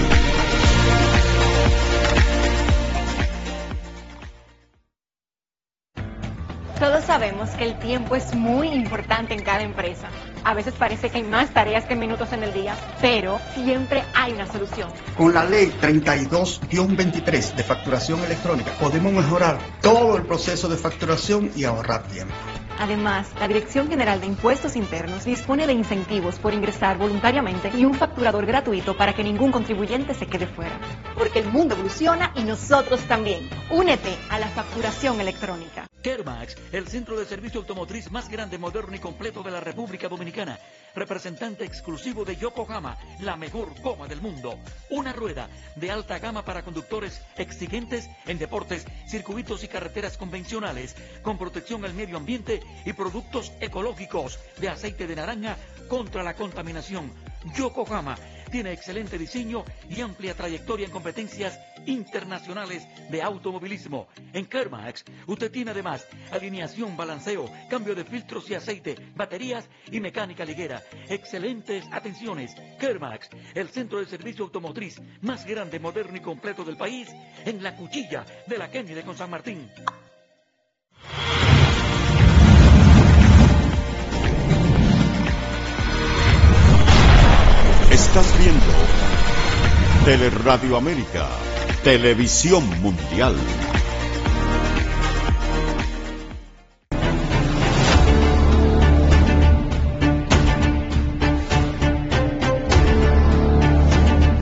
Todos sabemos que el tiempo es muy importante en cada empresa. A veces parece que hay más tareas que minutos en el día, pero siempre hay una solución. Con la ley treinta y dos guión veintitrés de facturación electrónica podemos mejorar todo el proceso de facturación y ahorrar tiempo. Además, la Dirección General de Impuestos Internos dispone de incentivos por ingresar voluntariamente y un facturador gratuito para que ningún contribuyente se quede fuera. Porque el mundo evoluciona y nosotros también. Únete a la facturación electrónica. Kermax, el centro de servicio automotriz más grande, moderno y completo de la República Dominicana. Representante exclusivo de Yokohama, la mejor goma del mundo. Una rueda de alta gama para conductores exigentes en deportes, circuitos y carreteras convencionales, con protección al medio ambiente y productos ecológicos de aceite de naranja contra la contaminación. Yokohama tiene excelente diseño y amplia trayectoria en competencias internacionales de automovilismo. En Kermax, usted tiene además alineación, balanceo, cambio de filtros y aceite, baterías y mecánica liguera. Excelentes atenciones. Kermax, el centro de servicio automotriz más grande, moderno y completo del país, en la cuchilla de la Kennedy con San Martín. Estás viendo Teleradio América, Televisión Mundial.